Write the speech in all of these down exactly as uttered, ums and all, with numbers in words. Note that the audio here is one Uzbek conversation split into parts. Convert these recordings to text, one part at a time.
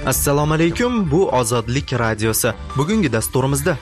Assalomu alaykum, bu Ozodlik radiosi. Bugungi dasturimizda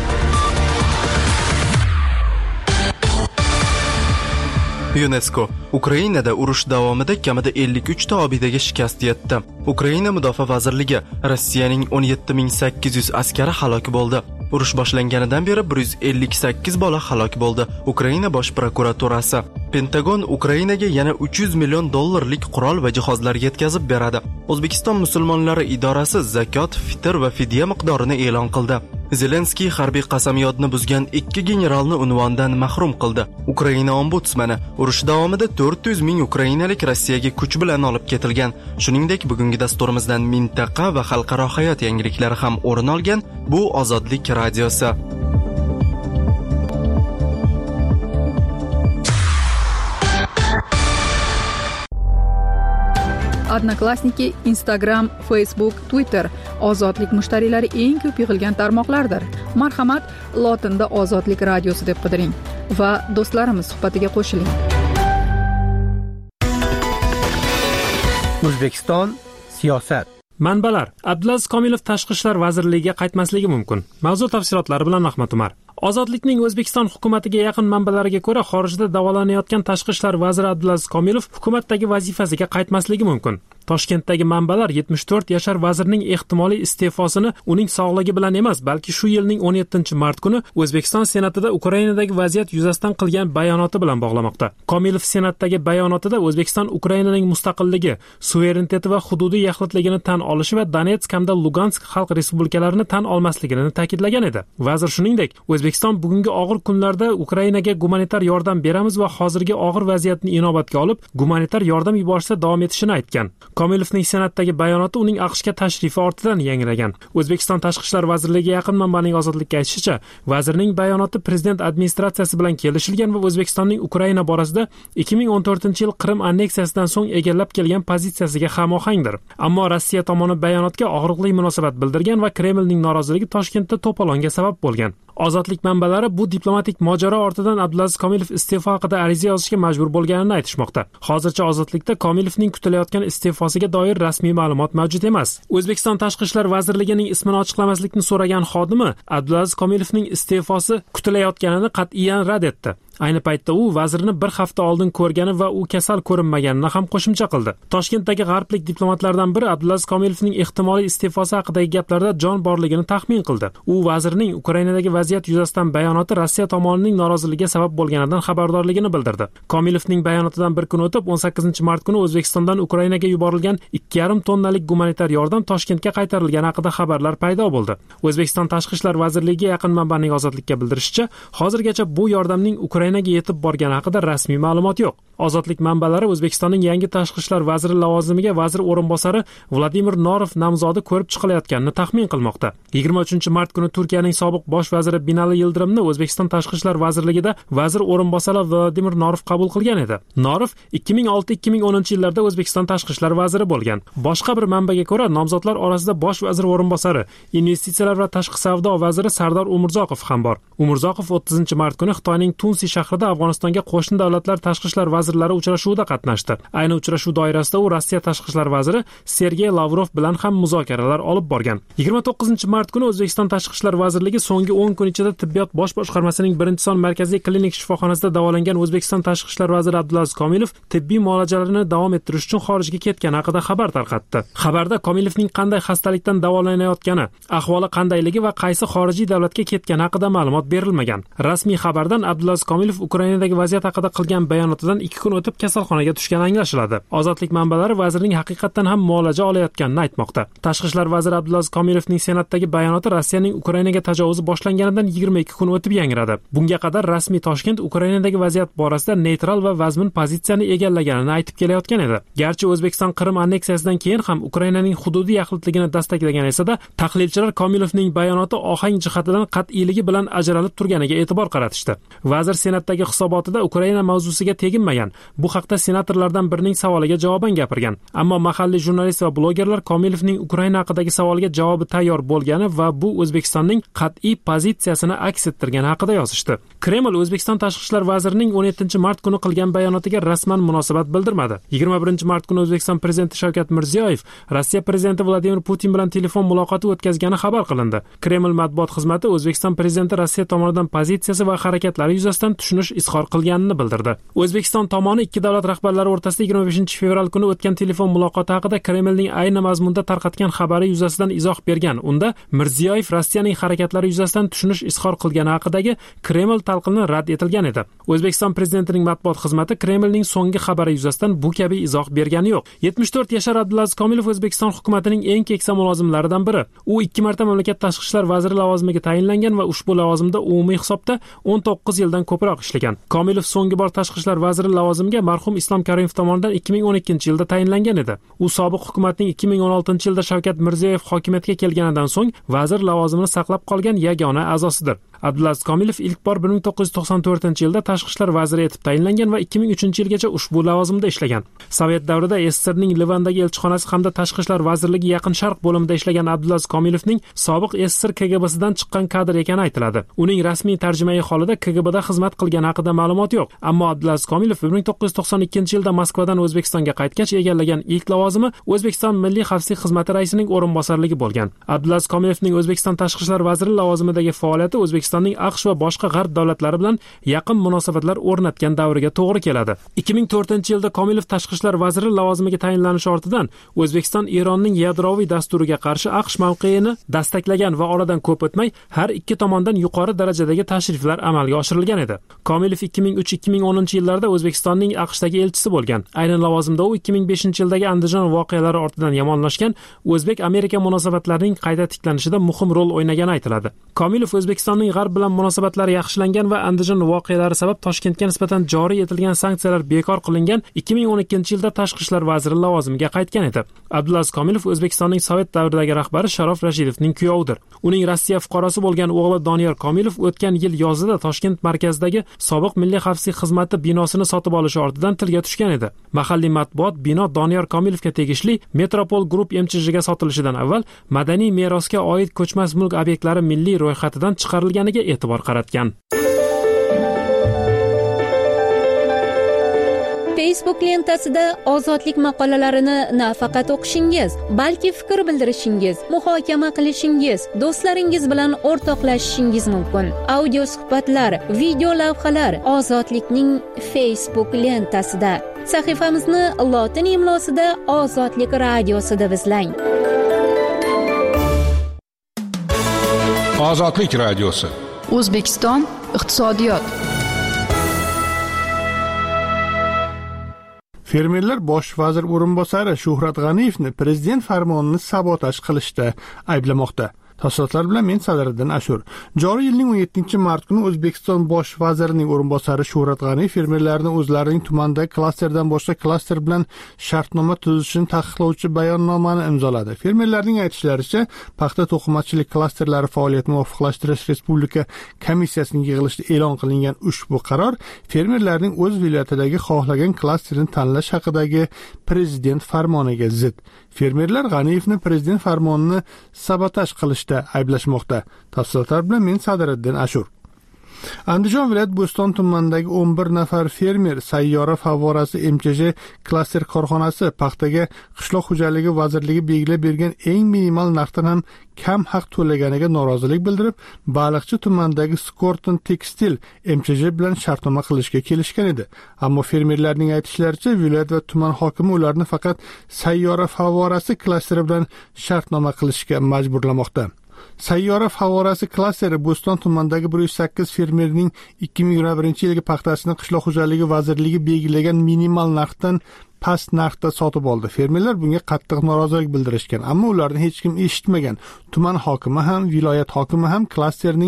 UNESCO Ukrainada urush davomida kamida ellik uch ta obidaga shikast yetdi. Ukraina mudofaa vazirligi Rossiyaning o'n yetti ming sakkiz yuz askari halok bo'ldi. Urush boshlanganidan beri bir yuz ellik sakkiz bola halok bo'ldi. Ukraina bosh prokuraturasi Pentagon Ukrainaga yana uch yuz million dollarlik qurol va jihozlar yetkazib beradi. O'zbekiston musulmonlari idorasi zakot, fitr va fidya miqdorini e'lon qildi. Zelenskiy harbiy qasamyodni buzgan ikki generalni unvondan mahrum qildi. Ukraina ombudsmani urush davomida to'rt yuz ming ukrainalik Rossiyaga kuch bilan olib ketilgan. Shuningdek, bugungi dasturimizdan mintaqa va xalqaro hayot yangiliklari ham o'rin olgan. Bu Ozodlik radiosi. Odnoklassniki, Instagram, Facebook, Twitter ozodlik mushtariylari eng ko'p yig'ilgan tarmoqlardir. Marhamat, lotinda Ozodlik radiosi deb qidiring va do'stlarimiz suhbatiga qo'shiling. O'zbekiston siyosat. Manbalar: Abdulaziz Komilov Tashqi ishlar vazirligiga qaytmasligi mumkin. Mavzu tafsilotlari bilan Ahmad Umar. Ozodlikning O'zbekiston hukumatiga yaqin manbalariga ko'ra, xorijda davolanayotgan Tashqi ishlar vaziri Abdulaziz Komilov hukumatdagi vazifasiga qaytmasligi mumkin. Toshkentdagi manbalar yetmish to'rt yashar vazirning ehtimoliy iste'fosini uning sog'ligi bilan emas, balki shu yilning o'n yettinchi mart kuni O'zbekiston Senatida Ukrainadagi vaziyat yuzasidan qilgan bayonoti bilan bog'lamoqda. Komilov Senatdagi bayonotida O'zbekiston Ukrainaning mustaqilligi, suvereniteti va hududiy yaxlitligini tan olishi va Donetsk hamda Lugansk xalq respublikalarini tan olmasligini ta'kidlagan edi. Vazir shuningdek, O'zbekiston bugungi og'ir kunlarda Ukrainaga gumanitar yordam beramiz va hozirgi og'ir vaziyatni inobatga olib, gumanitar yordam yuborishda davom etishini aytgan. Komilovning Senatdagi bayonoti uning AQShga tashrifi ortidan yangragan. O'zbekiston Tashqi ishlar vazirligiga yaqin manbaning Ozodlikka aytishicha, vazirning bayonoti prezident administratsiyasi bilan kelishilgan va O'zbekistonning Ukraina borasida ikki ming o'n to'rtinchi yil Qrim anneksiyasidan so'ng egallab kelgan pozitsiyasiga hamohangdir. Ammo Rossiya tomoni bayonotga og'riqli munosabat bildirgan va Kremlning noroziligi Toshkentda to'polonga sabab bo'lgan. Ozodlik manbalari bu diplomatik mojaro ortidan Abdulaziz Komilov iste'fo haqida ariza yozishga majbur bo'lganini aytishmoqda. Hozircha Ozodlikda Komilovning kutilayotgan iste'fosiga doir rasmiy ma'lumot mavjud emas. O'zbekiston Tashqi ishlar vazirligining ismini ochiqlamaslikni so'ragan xodimi Abdulaziz Komilovning iste'fosi kutilayotganini qat'iyan rad etdi. Ayni paytda u vazirni bir hafta oldin ko'rgani va u kasal ko'rinmaganini ham qo'shimcha qildi. Toshkentdagi g'arblik diplomatlardan biri Abdulaziz Komilovning ehtimoliy iste'fosi haqidagi gaplarda jon borligini taxmin qildi. U vazirning Ukrainadagi vaziyat yuzasidan bayonoti Rossiya tomonining noroziligiga sabab bo'lganidan xabardorligini bildirdi. Komilovning bayonotidan bir kun o'tib o'n sakkizinchi mart kuni O'zbekistondan Ukrainaga yuborilgan ikki yarim tonnalik gumanitar yordam Toshkentga qaytarilgani haqida xabarlar paydo bo'ldi. O'zbekiston Tashqi ishlar vazirligiga yaqin manbaning Ozodlikka bildirishicha, hozirgacha bu yordamning Ukrainaga yetib borgani haqida rasmiy ma'lumot yo'q. Ozodlik manbalari O'zbekistonning yangi tashqi ishlar vaziri lavozimiga vazir o'rinbosari Vladimir Norov nomzodi ko'rib chiqilayotganini taxmin qilmoqda. yigirma uchinchi mart kuni Turkiyaning sobiq bosh vaziri Binali Yildirimni O'zbekiston Tashqi ishlar vazirligida vazir o'rinbosari Vladimir Norov qabul qilgan edi. Norov ikki ming olti ikki ming o'ninchi yillarda O'zbekiston Tashqi ishlar vaziri bo'lgan. Boshqa bir manbaga ko'ra, nomzodlar orasida bosh vazir o'rinbosari, investitsiyalar va tashqi savdo vaziri Sardor Umurzoqov ham bor. Umurzoqov o'ttizinchi mart kuni Xitoyning Tunsi shahrida Afg'onistonga qo'shni davlatlar tashqi ishlar vazirlari uchrashuvida qatnashdi. Ayni uchrashuv doirasida u Rossiya tashqi ishlar vaziri Sergey Lavrov bilan ham muzokaralar olib borgan. yigirma to'qqizinchi mart kuni O'zbekiston Tashqi ishlar vazirligi so'nggi o'n kun ichida tibbiyot bosh boshqarmasining birinchi son markaziy klinik shifoxonasida davolangan O'zbekiston Tashqi ishlar vaziri Abdulaziz Komilov tibbiy muolajalarini davom ettirish uchun xorijga ketgani haqida xabar tarqatdi. Xabarda Komilovning qanday xastalikdan davolanayotgani, ahvoli qandayligi va qaysi xorijiy davlatga ketgani haqida ma'lumot berilmagan. Rasmiy xabardan Abdulaziz Komilov Ukrainadagi vaziyat haqida qilgan bayonotidan ikki kun o'tib kasalxonaga tushgani anglashiladi. Ozodlik manbalari vazirning haqiqatan ham muolaja olayotganini aytmoqda. Tashqi ishlar vaziri Abdulaziz Komilovning Senatdagi bayonoti Rossiyaning Ukrainaga tajovuzi boshlanganidan yigirma ikki kun o'tib yangradi. Bunga qadar rasmiy Toshkent Ukrainadagi vaziyat borasida neytral va vazmin pozitsiyani egallaganini aytib kelayotgan edi. Garchi O'zbekiston Qrim anneksiyasidan keyin ham Ukrainaning hududiy yaxlitligini dastaklagan esa-da, tahlilchilar Komilovning bayonoti ohang jihatidan qat'iyligi bilan ajralib turganiga e'tibor qaratishdi. Vazir senatdagi hisobotida Ukraina mavzusiga teginmagan. Bu haqda senatorlardan birining savoliga javoban gapirgan. Ammo mahalliy jurnalist va blogerlar Komilovning Ukraina haqidagi savoliga javobi tayyor bo'lgani va bu O'zbekistonning qat'iy pozitsiyasini aks ettirgani haqida yozishdi. Kreml O'zbekiston tashqi ishlar vazirining o'n yettinchi mart kuni qilgan bayonotiga rasman munosabat bildirmadi. yigirma birinchi mart kuni O'zbekiston prezidenti Shavkat Mirziyoyev Rossiya prezidenti Vladimir Putin bilan telefon muloqoti o'tkazgani xabar qilindi. Kreml matbuot xizmati O'zbekiston prezidenti Rossiya tomonidan pozitsiyasi va harakatlari yuzasidan tushunish izhor qilganini bildirdi. O'zbekiston tomoni ikki davlat rahbarlari o'rtasida yigirma beshinchi fevral kuni o'tgan telefon muloqoti haqida Kremlning ayni mazmunda tarqatgan xabari yuzasidan izoh bergan. Unda Mirziyoyev Rossiyaning harakatlari yuzasidan tushunish izhor qilgani haqidagi Kreml talqini rad etilgan edi. O'zbekiston prezidentining matbuot xizmati Kremlning so'nggi xabari yuzasidan bu kabi izoh bergani yo'q. yetmish to'rt yashar Abdulaziz Komilov O'zbekiston hukumatining eng keksa mulozimlaridan biri. U ikki marta mamlakat tashqi ishlar vaziri lavozimiga tayinlangan va ushbu lavozimda umumiy hisobda o'n to'qqiz yildan ko'proq ishlagan. Komilov so'nggi bor tashqi ishlar vaziri lavozimiga marhum Islom Karimov tomonidan ikki ming o'n ikkinchi yilda tayinlangan edi. U sobiq hukumatning ikki ming o'n oltinchi yilda Shavkat Mirziyoyev hokimiyatga kelganidan so'ng vazir lavozimini saqlab qolgan yagona a'zosidir. Abdulaziz Komilov ilk bor bir ming to'qqiz yuz to'qson to'rtinchi yilda tashqi ishlar vaziri etib tayinlangan va ikki ming uchinchi yilgacha ushbu lavozimda ishlagan. Sovet davrida S S S Rning Livandagi elchixonasi hamda tashqi ishlar vazirligi Yaqin Sharq bo'limida ishlagan Abdulaziz Komilovning sobiq S S S R K G B'sidan chiqqan kadr ekani aytiladi. Uning rasmiy tarjimai holida K G B'da xizmat qilgani haqida ma'lumot yo'q. Ammo Abdulaziz Komilov bir ming to'qqiz yuz to'qson ikkinchi yilda Moskvadan O'zbekistonga qaytgach egallagan ilk lavozimi O'zbekiston Milliy xavfsizlik xizmati raisining o'rinbosarligi bo'lgan. Abdulaziz Komilovning O'zbekiston tashqi ishlar vaziri lavozimidagi faoliyati O'zbekistonning AQSh va boshqa g'arb davlatlari bilan yaqin munosabatlar o'rnatgan davriga to'g'ri keladi. ikki ming to'rtinchi yilda Komilov tashqi ishlar vaziri lavozimiga tayinlanishi ortidan O'zbekiston Eronning yadroviy dasturiga qarshi AQSh mavqeini dastaklagan va oradan ko'p o'tmay har ikki tomondan yuqori darajadagi tashriflar amalga oshirilgan edi. Komilov ikki ming uch ikki ming o'ninchi yillarda O'zbekistonning AQShdagi elchisi bo'lgan. Aynan lavozimda u ikki ming beshinchi yildagi Andijon voqealari ortidan yomonlashgan O'zbek-Amerika munosabatlarining qayta tiklanishida muhim rol o'ynagani aytiladi. Komilov O'zbekistonning g'arb bilan munosabatlari yaxshilangan va Andijon voqealari sabab Toshkentga nisbatan joriy etilgan sanksiyalar bekor qilingan ikki ming o'n ikkinchi yilda tashqi ishlar vaziri lavozimiga qaytgan edi. Abdulaziz Komilov O'zbekistonning Sovet davridagi rahbari Sharof Rashidovning kuyovidir. Uning Rossiya fuqarosi bo'lgan o'g'li Doniyor Komilov o'tgan yil yozida Toshkent markazidagi sobiq Milliy xavfsizlik xizmati binosini sotib olishi ortidan tilga tushgan edi. Mahalliy matbuot bino Doniyor Komilovga tegishli Metropol Group M Ch Jga sotilishidan avval madaniy merosga oid ko'chmas mulk obyektlari milliy ro'yxatidan chiqarilganiga e'tibor qaratgan. Facebook lentasida ozodlik maqolalarini nafaqat o'qishingiz, balki fikr bildirishingiz, muhokama qilishingiz, do'stlaringiz bilan o'rtoqlashishingiz mumkin. Audio suhbatlar, video lavhalar Ozodlikning Facebook lentasida. Sahifamizni lotin imlosida Ozodlik radiosida izlang. Ozodlik radiosi. O'zbekiston iqtisodiyot. Fermerlar bosh vazir o'rinbosari Shuhrat G'aniyevni prezident farmonini sabotaj qilishda ayblamoqda. Tafsilotlar bilan men Sadiriddin Ashur. Joriy yilning o'n yettinchi mart kuni O'zbekiston bosh vazirining o'rinbosari Shuhrat G'aniyev fermerlarni o'zlarining tumandagi klasterdan boshqa klaster bilan shartnoma tuzishini taqiqlovchi bayonnomani imzoladi. Fermerlarning aytishlaricha, paxta to'qimachilik klasterlari faoliyatini muvofiqlashtirish respublika komissiyasining yig'ilishida e'lon qilingan ushbu qaror fermerlarning o'z viloyatidagi xohlagan klasterini tanlash haqidagi prezident farmoniga zid. Fermerlar G'aniyevni prezident farmonini sabotaj qilishda ayblashmoqda. Tafsilotlar bilan men Sadiriddin Ashur. Andijon viloyat Bo'ston tumanidagi o'n bir nafar fermer sayyora favorasi M Ch J klaster korxonasi paxtaga qishloq xo'jaligi vazirligi belgilab bergan eng minimal narxdan ham kam haq to'laganiga norozilik bildirib, Baliqchi tumanidagi Skorton Tekstil M Ch J bilan shartnoma qilishga kelishgan edi. Ammo fermerlarning aytishlaricha, viloyat va tuman hokimi ularni faqat sayyora favorasi klasteri bilan shartnoma qilishga majburlamoqda. Sayyora favorasi klasteri Bo'ston tumanidagi bir yuz sakkiz fermerning ikki ming yigirma birinchi yilgi paxtasini qishloq xo'jaligi vazirligi belgilagan minimal narxdan past narxda sotib oldi. Fermerlar bunga qattiq norozilik bildirishgan, ammo ularni hech kim eshitmagan. Tuman hokimi ham, viloyat hokimi ham klasterning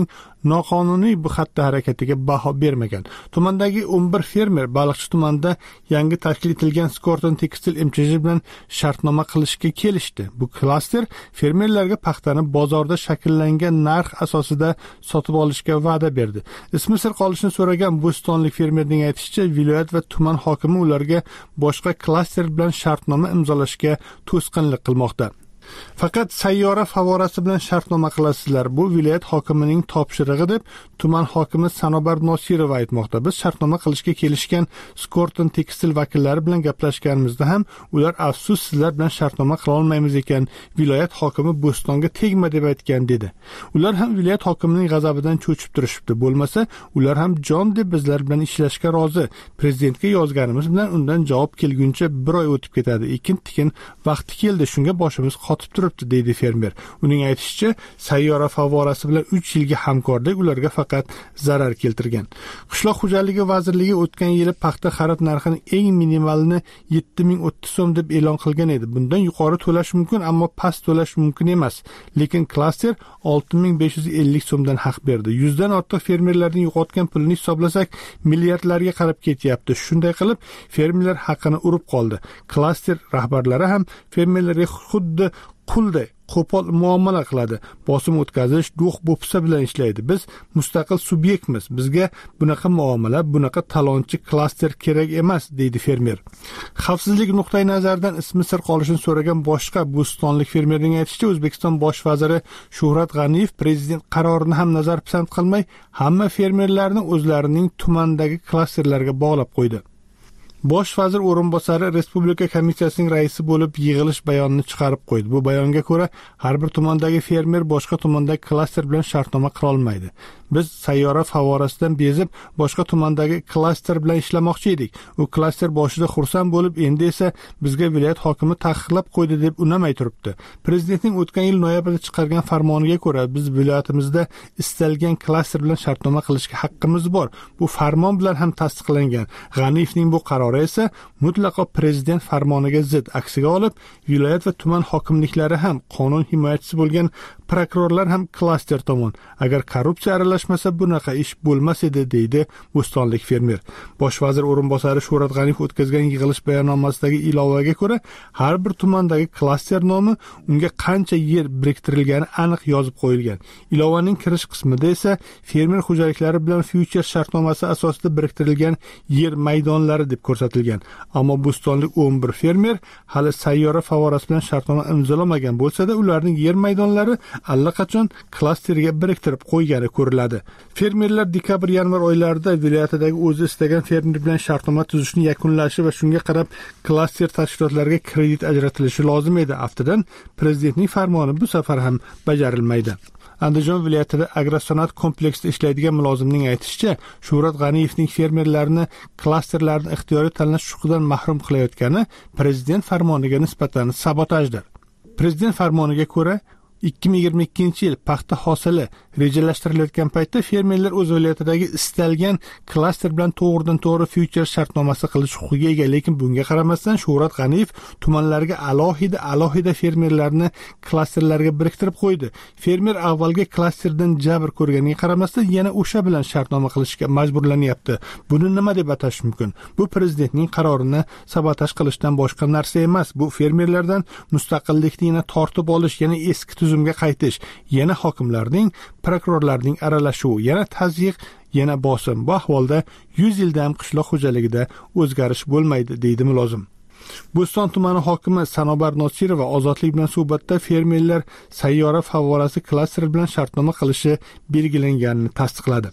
noqonuniy bu xatti harakatiga baho bermagan. Tumandagi o'n bir fermer Baliqchi tumanida yangi tashkil etilgan Skorton Tekstil M Ch J bilan shartnoma qilishga kelishdi. Bu klaster fermerlarga paxtani bozorda shakllangan narx asosida sotib olishga va'da berdi. Ismi sir qolishini so'ragan bo'stonlik fermerning aytishicha, viloyat va tuman hokimi ularga boshqa klaster bilan shartnoma imzolashga to'sqinlik qilmoqda. Faqat sayyora favorasi bilan shartnoma qilasizlar. Bu viloyat hokimining topshirig'i deb tuman hokimi Sanobar Nosirova aytmoqda. Biz shartnoma qilishga kelishgan Skorton Tekstil vakillari bilan gaplashganimizda ham ular afsus sizlar bilan shartnoma qila olmaymiz ekan, viloyat hokimi Bo'stonga tegma deb aytgan dedi. Ular ham viloyat hokimining g'azabidan cho'chib turishibdi. Bo'lmasa ular ham jon deb bizlar bilan ishlashga rozi. Prezidentga yozganimiz bilan undan javob kelguncha bir oy o'tib ketadi. Ekin-tikin vaqti keldi, shunga boshimiz qotib turibdi, deydi fermer. Uning aytishicha, sayyora favorasi bilan uch yilga hamkorlik ularga faqat zarar keltirgan. Qishloq xo'jaligi vazirligi o'tgan yili paxta xarid narxini eng minimalini yetti ming o'ttiz so'm deb e'lon qilgan edi. Bundan yuqori to'lash mumkin, ammo past to'lash mumkin emas. Lekin klaster olti ming besh yuz ellik so'mdan haq berdi. yuzdan ortiq fermerlarning yo'qotgan pulini hisoblasak, milliardlarga qarab ketyapti. Shunday qilib, fermerlar haqini urib qoldi. Klaster rahbarlari ham fermerlarga xuddi qulday qo'pol muomala qiladi. Bosim o'tkazish, do'q bo'psa bilan ishlaydi. Biz mustaqil subyektmiz. Bizga bunaqa muomala, bunaqa talonchi klaster kerak emas, deydi fermer. Xavfsizlik nuqtai nazaridan ismi sir qolishini so'ragan boshqa bo'stonlik fermerning aytishicha, O'zbekiston bosh vaziri Shuhrat G'aniyev prezident qarorini ham nazar pisand qilmay, hamma fermerlarni o'zlarining tumandagi klasterlarga bog'lab qo'ydi. Bosh vazir o'rinbosari Respublika komissiyasining raisi bo'lib yig'ilish bayonini chiqarib qo'ydi. Bu bayonga ko'ra, har bir tumandagi fermer boshqa tumandagi klaster bilan shartnoma qila olmaydi. Biz sayyora favorasidan bezib, boshqa tumandagi klaster bilan ishlamoqchi edik. U klaster boshida xursand bo'lib, endi esa bizga viloyat hokimi taqiqlab qo'ydi deb unamay turibdi. Prezidentning o'tgan yil noyabrda chiqargan farmoniga ko'ra, biz viloyatimizda istalgan klaster bilan shartnoma qilishga haqqimiz bor. Bu farmon bilan ham tasdiqlangan. G'aniyevning bu qarori esa mutlaqo prezident farmoniga zid. Aksiga olib, viloyat va tuman hokimliklari ham, qonun himoyachisi bo'lgan prokurorlar ham klaster tomon. Agar korrupsiya aralashmasa bunaqa ish bo'lmas edi, deydi bo'stonlik fermer. Bosh vazir o'rinbosari Shuhrat G'aniyev o'tkazgan yig'ilish bayonnomasidagi ilovaga ko'ra, har bir tumandagi klaster nomi, unga qancha yer biriktirilgani aniq yozib qo'yilgan. Ilovaning kirish qismida esa fermer xo'jaliklari bilan future shartnomasi asosida biriktirilgan yer maydonlari deb ko'rsatilgan. Ammo bo'stonlik o'n bir fermer hali sayyora favorasi bilan shartnoma imzolamagan bo'lsa-da, ularning yer maydonlari allaqachon klasterga biriktirib qo'ygani ko'riladi. Fermerlar dekabr-yanvar oylarida viloyatidagi o'zi istagan fermer bilan shartnoma tuzishni yakunlashi va shunga qarab klaster tashkilotlariga kredit ajratilishi lozim edi. Aftidan prezidentning farmoni bu safar ham bajarilmaydi. Andijon viloyatida agrosanoat kompleksida ishlaydigan mulozimning aytishicha, Shuhrat G'aniyevning fermerlarni klasterlarni ixtiyoriy tanlash huquqidan mahrum qilayotgani prezident farmoniga nisbatan sabotajdir. Prezident farmoniga ko'ra, ikki ming yigirma ikkinchi yil paxta hosili rejalashtirilayotgan paytda fermerlar o'z viloyatidagi istalgan klaster bilan to'g'ridan to'g'ri future shartnomasi qilish huquqiga ega. Lekin bunga qaramasdan Shuhrat G'aniyev tumanlarga alohida alohida fermerlarni klasterlarga biriktirib qo'ydi. Fermer avvalgi klasterdan jabr ko'rganiga qaramasdan yana o'sha bilan shartnoma qilishga majburlanyapti. Buni nima deb atash mumkin? Bu prezidentning qarorini sabotaj qilishdan boshqa narsa emas. Bu fermerlardan mustaqillikni yana tortib olish, yana eski tuzumga qaytish, yana hokimlarning, prokurorlarning aralashuvi, yana tazyiq, yana bosim. Bu ahvolda yuz yilda ham qishloq xo'jaligida o'zgarish bo'lmaydi, deydi mulozim. Bo'ston tumani hokimi Sanobar Nosirova ozodlik bilan suhbatda fermerlar sayyora favorasi klaster bilan shartnoma qilishi belgilanganini tasdiqladi.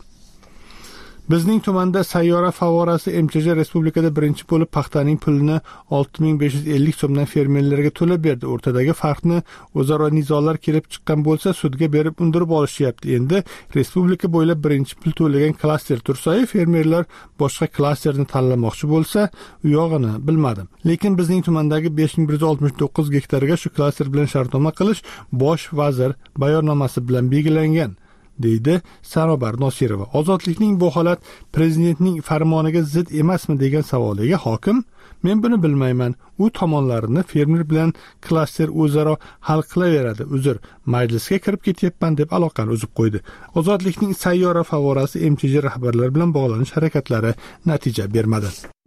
Bizning tumanda sayyora favorasi M Ch J respublikada birinchi bo'lib paxtaning pulini olti ming besh yuz ellik so'mdan fermerlarga to'lab berdi. O'rtadagi farqni o'zaro nizolar kelib chiqqan bo'lsa, sudga berib undirib olishyapti. Endi respublika bo'ylab birinchi pul to'lagan klaster tursa, fermerlar boshqa klasterni tanlamoqchi bo'lsa, u yog'ini bilmadim. Lekin bizning tumandagi besh ming bir yuz oltmish to'qqiz gektarga shu klaster bilan shartnoma qilish bosh vazir bayonnomasi bilan belgilangan, deydi Sanobar Nosirova. Ozodlikning bu holat prezidentning farmoniga zid emasmi degan savoliga hokim, Men buni bilmayman. U tomonlarini fermer bilan klaster o'zaro hal qilaveradi. Uzr, majlisga kirib ketyapman deb aloqani uzib qo'ydi. Ozodlikning sayyora favorasi M T J rahbarlari bilan bog'lanish harakatlari natija bermadi.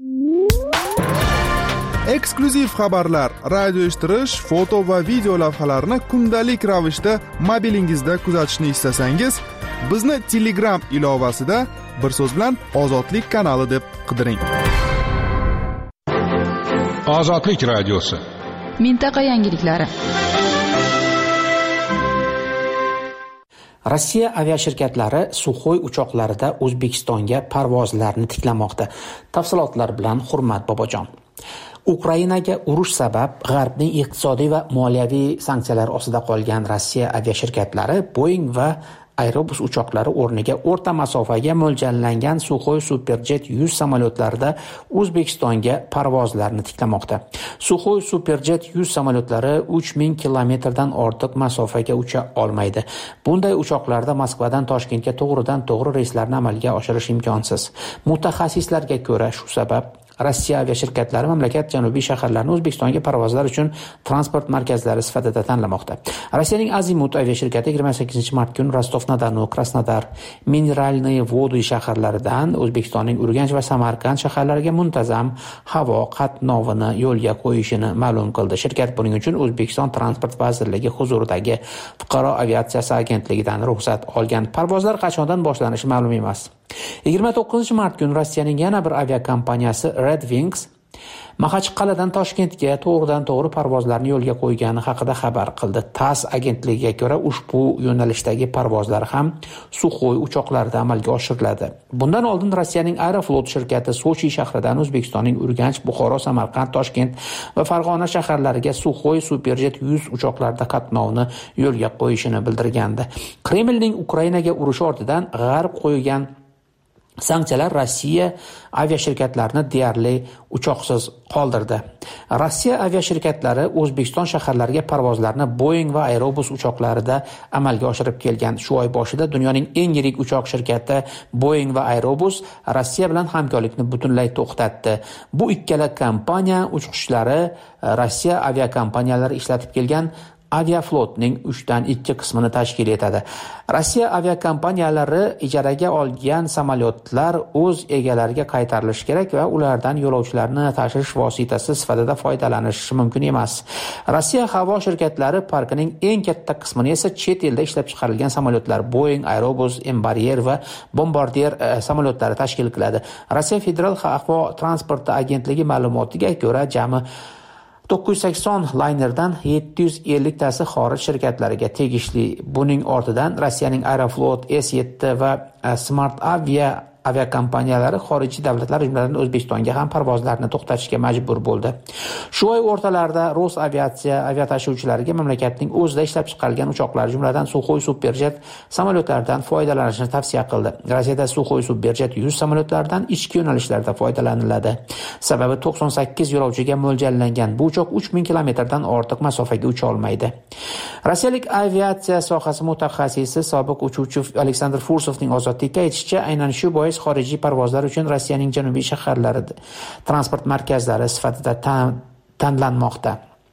Eksklyuziv xabarlar, radio eshittirish, foto va video lavhalarni kundalik ravishda mobilingizda kuzatishni istasangiz, bizni Telegram ilovasida bir so'z bilan Ozodlik kanali deb qidiring. Ozodlik radiosi. Mintaqa yangiliklari. Rossiya aviashirkatlari Suxoy uchoqlarida O'zbekistonga parvozlarni tiklamoqda. Tafsilotlar bilan Hurmat Bobojon. Ukrainaga urush sabab G'arbning iqtisodiy va moliyaviy sanksiyalar ostida qolgan Rossiya aviashirkatlari Boeing va Airbus uchoqlari o'rniga o'rta masofaga mo'ljallangan Suxoy Superjet yuz samolyotlarida O'zbekistonga parvozlarni tiklamoqda. Suxoy Superjet yuz samolyotlari uch ming kilometrdan ortiq masofaga ucha olmaydi. Bunday uchoqlarda Moskvadan Toshkentga to'g'ridan-to'g'ri reyslarni amalga oshirish imkonsiz. Mutaxassislarga ko'ra, shu sabab Rossiya aviashirkatlari mamlakat janubiy shaharlarini O'zbekistonga parvozlar uchun transport markazlari sifatida tanlamoqda. Rossiyaning Azimut aviashirkati yigirma sakkizinchi mart kuni Rostov-na-Donu, Krasnodar, Mineralniy Vody shaharlaridan O'zbekistonning Urganch va Samarqand shaharlariga muntazam havo qatnovini yo'lga qo'yishini ma'lum qildi. Shirkat buning uchun O'zbekiston Transport vazirligi huzuridagi Fuqaro aviatsiyasi agentligidan ruxsat olgan. Parvozlar qachondan boshlanishi ma'lum emas. yigirma to'qqizinchi mart kuni Rossiyaning yana bir aviakompaniyasi Red Wings Maxachqal'adan Toshkentga to'g'ridan-to'g'ri parvozlarni yo'lga qo'ygani haqida xabar qildi. TASS agentligiga ko'ra ushbu yo'nalishdagi parvozlar ham Suxoy uchoqlarida amalga oshiriladi. Bundan oldin Rossiyaning Aeroflot shirkati Sochi shahridan O'zbekistonning Urganch, Buxoro, Samarqand, Toshkent va Farg'ona shaharlariga Suxoy Superjet yuz uchoqlarida qatnovni yo'lga qo'yishini bildirgandi. Kremlning Ukrainaga urushi ortidan G'arb qo'ygan sanksiyalar Rossiya aviashirkatlarini deyarli uchoqsiz qoldirdi. Rossiya aviashirkatlari O'zbekiston shaharlariga parvozlarni Boeing va Airbus uchoqlarida amalga oshirib kelgan. Shu oy boshida dunyoning eng yirik uchoq shirkati Boeing va Airbus Rossiya bilan hamkorlikni butunlay to'xtatdi. Bu ikkala kompaniya uchqishlari Rossiya aviakompaniyalari ishlatib kelgan Aviaflotning uchdan ikki qismini tashkil etadi. Rossiya aviakompaniyalari ijaraga olgan samolyotlar o'z egalariga qaytarilishi kerak va ulardan yo'lovchilarni tashish vositasi sifatida foydalanishi mumkin emas. Rossiya havo shirkatlari parkining eng katta qismini esa chet elda ishlab chiqarilgan samolyotlar Boeing, Airbus, Embraer va Bombardier samolyotlari tashkil qiladi. Rossiya Federal havo transporti agentligi ma'lumotiga ko'ra, jami to'qqiz yuz sakson laynerdan yetti yuz ellik tasi xorij shirkatlariga tegishli. Buning ortidan Rossiyaning Aeroflot, S yetti va Smart Avia aviakompaniyalari xorijiy davlatlar, jumladan O'zbekistonga ham parvozlarni to'xtatishga majbur bo'ldi. Shu oy o'rtalarida Rosaviatsiya aviatashuvchilariga mamlakatning o'zida ishlab chiqarilgan uchoqlar, jumladan Suxoy Superjet samolyotlaridan foydalanishni tavsiya qildi. Rossiyada Suxoy Superjet yuz samolyotlaridan ichki yo'nalishlarda foydalaniladi. Sababi to'qson sakkiz yo'lovchiga mo'ljallangan bu uchoq uch ming kilometrdan ortiq masofaga ucha olmaydi. Rossiyalik aviatsiya sohasi mutaxassisi sobiq uchuvchi Aleksandr Fursovning Ozodlikka aytishicha, aynan shu bois xorijiy parvozlar uchun Rossiyaning janubiy shaharlarida transport markazlari sifatida tanlanmoqda.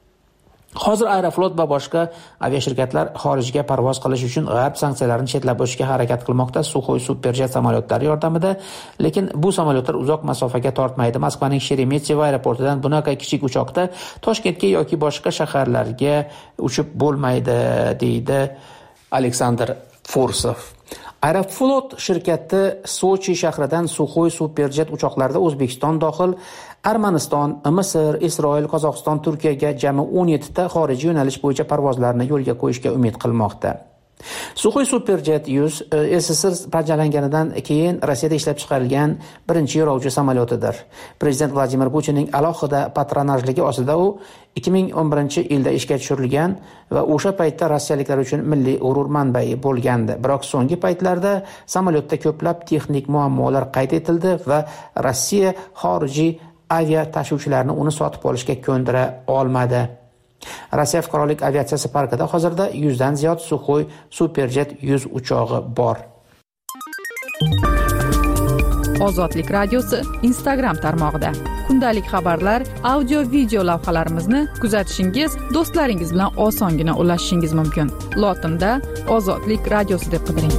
Hozir Aeroflot va boshqa aviashirkatlar xorijga parvoz qilish uchun G'arb sanksiyalarini chetlab o'tishga harakat qilmoqda. Suxoy Superjet samolyotlari yordamida, lekin bu samolyotlar uzoq masofaga tortmaydi. Moskvaning Sheremetyevo aeroportidan bunaqa kichik uchoqda Toshkentga yoki boshqa shaharlarga uchib bo'lmaydi, deydi Aleksandr Fursov. Aeroflot shirkati Sochi shahridan Suxoy Superjet uchoqlarida O'zbekiston dohil Armaniston, Misr, Isroil, Qozog'iston, Turkiyaga jami o'n yetti ta xorijiy yo'nalish bo'yicha parvozlarni yo'lga qo'yishga umid qilmoqda. Suxoy Superjet yuz S S R parchalanganidan keyin Rossiyada ishlab chiqarilgan birinchi yo'lovchi samolyotidir. Prezident Vladimir Putinning alohida patronajligi ostida u ikki ming o'n birinchi yilda ishga tushirilgan va o'sha paytda rossiyaliklar uchun milliy g'urur manbai bo'lgandi. Biroq so'nggi paytlarda samolyotda ko'plab texnik muammolar qayd etildi va Rossiya xorijiy avia tashuvchilarni uni sotib olishga ko'ndira olmadi. Rossiya fuqarolik aviatsiyasi parkida hozirda yuzdan ziyod Suxoy Superjet yuz uchog'i bor. Ozodlik radiosi Instagram tarmog'ida. Kundalik kundalik xabarlar, audio video lavhalarimizni kuzatishingiz, do'stlaringiz bilan osongina ulashishingiz mumkin. Lotinda Ozodlik radiosi deb qidiring.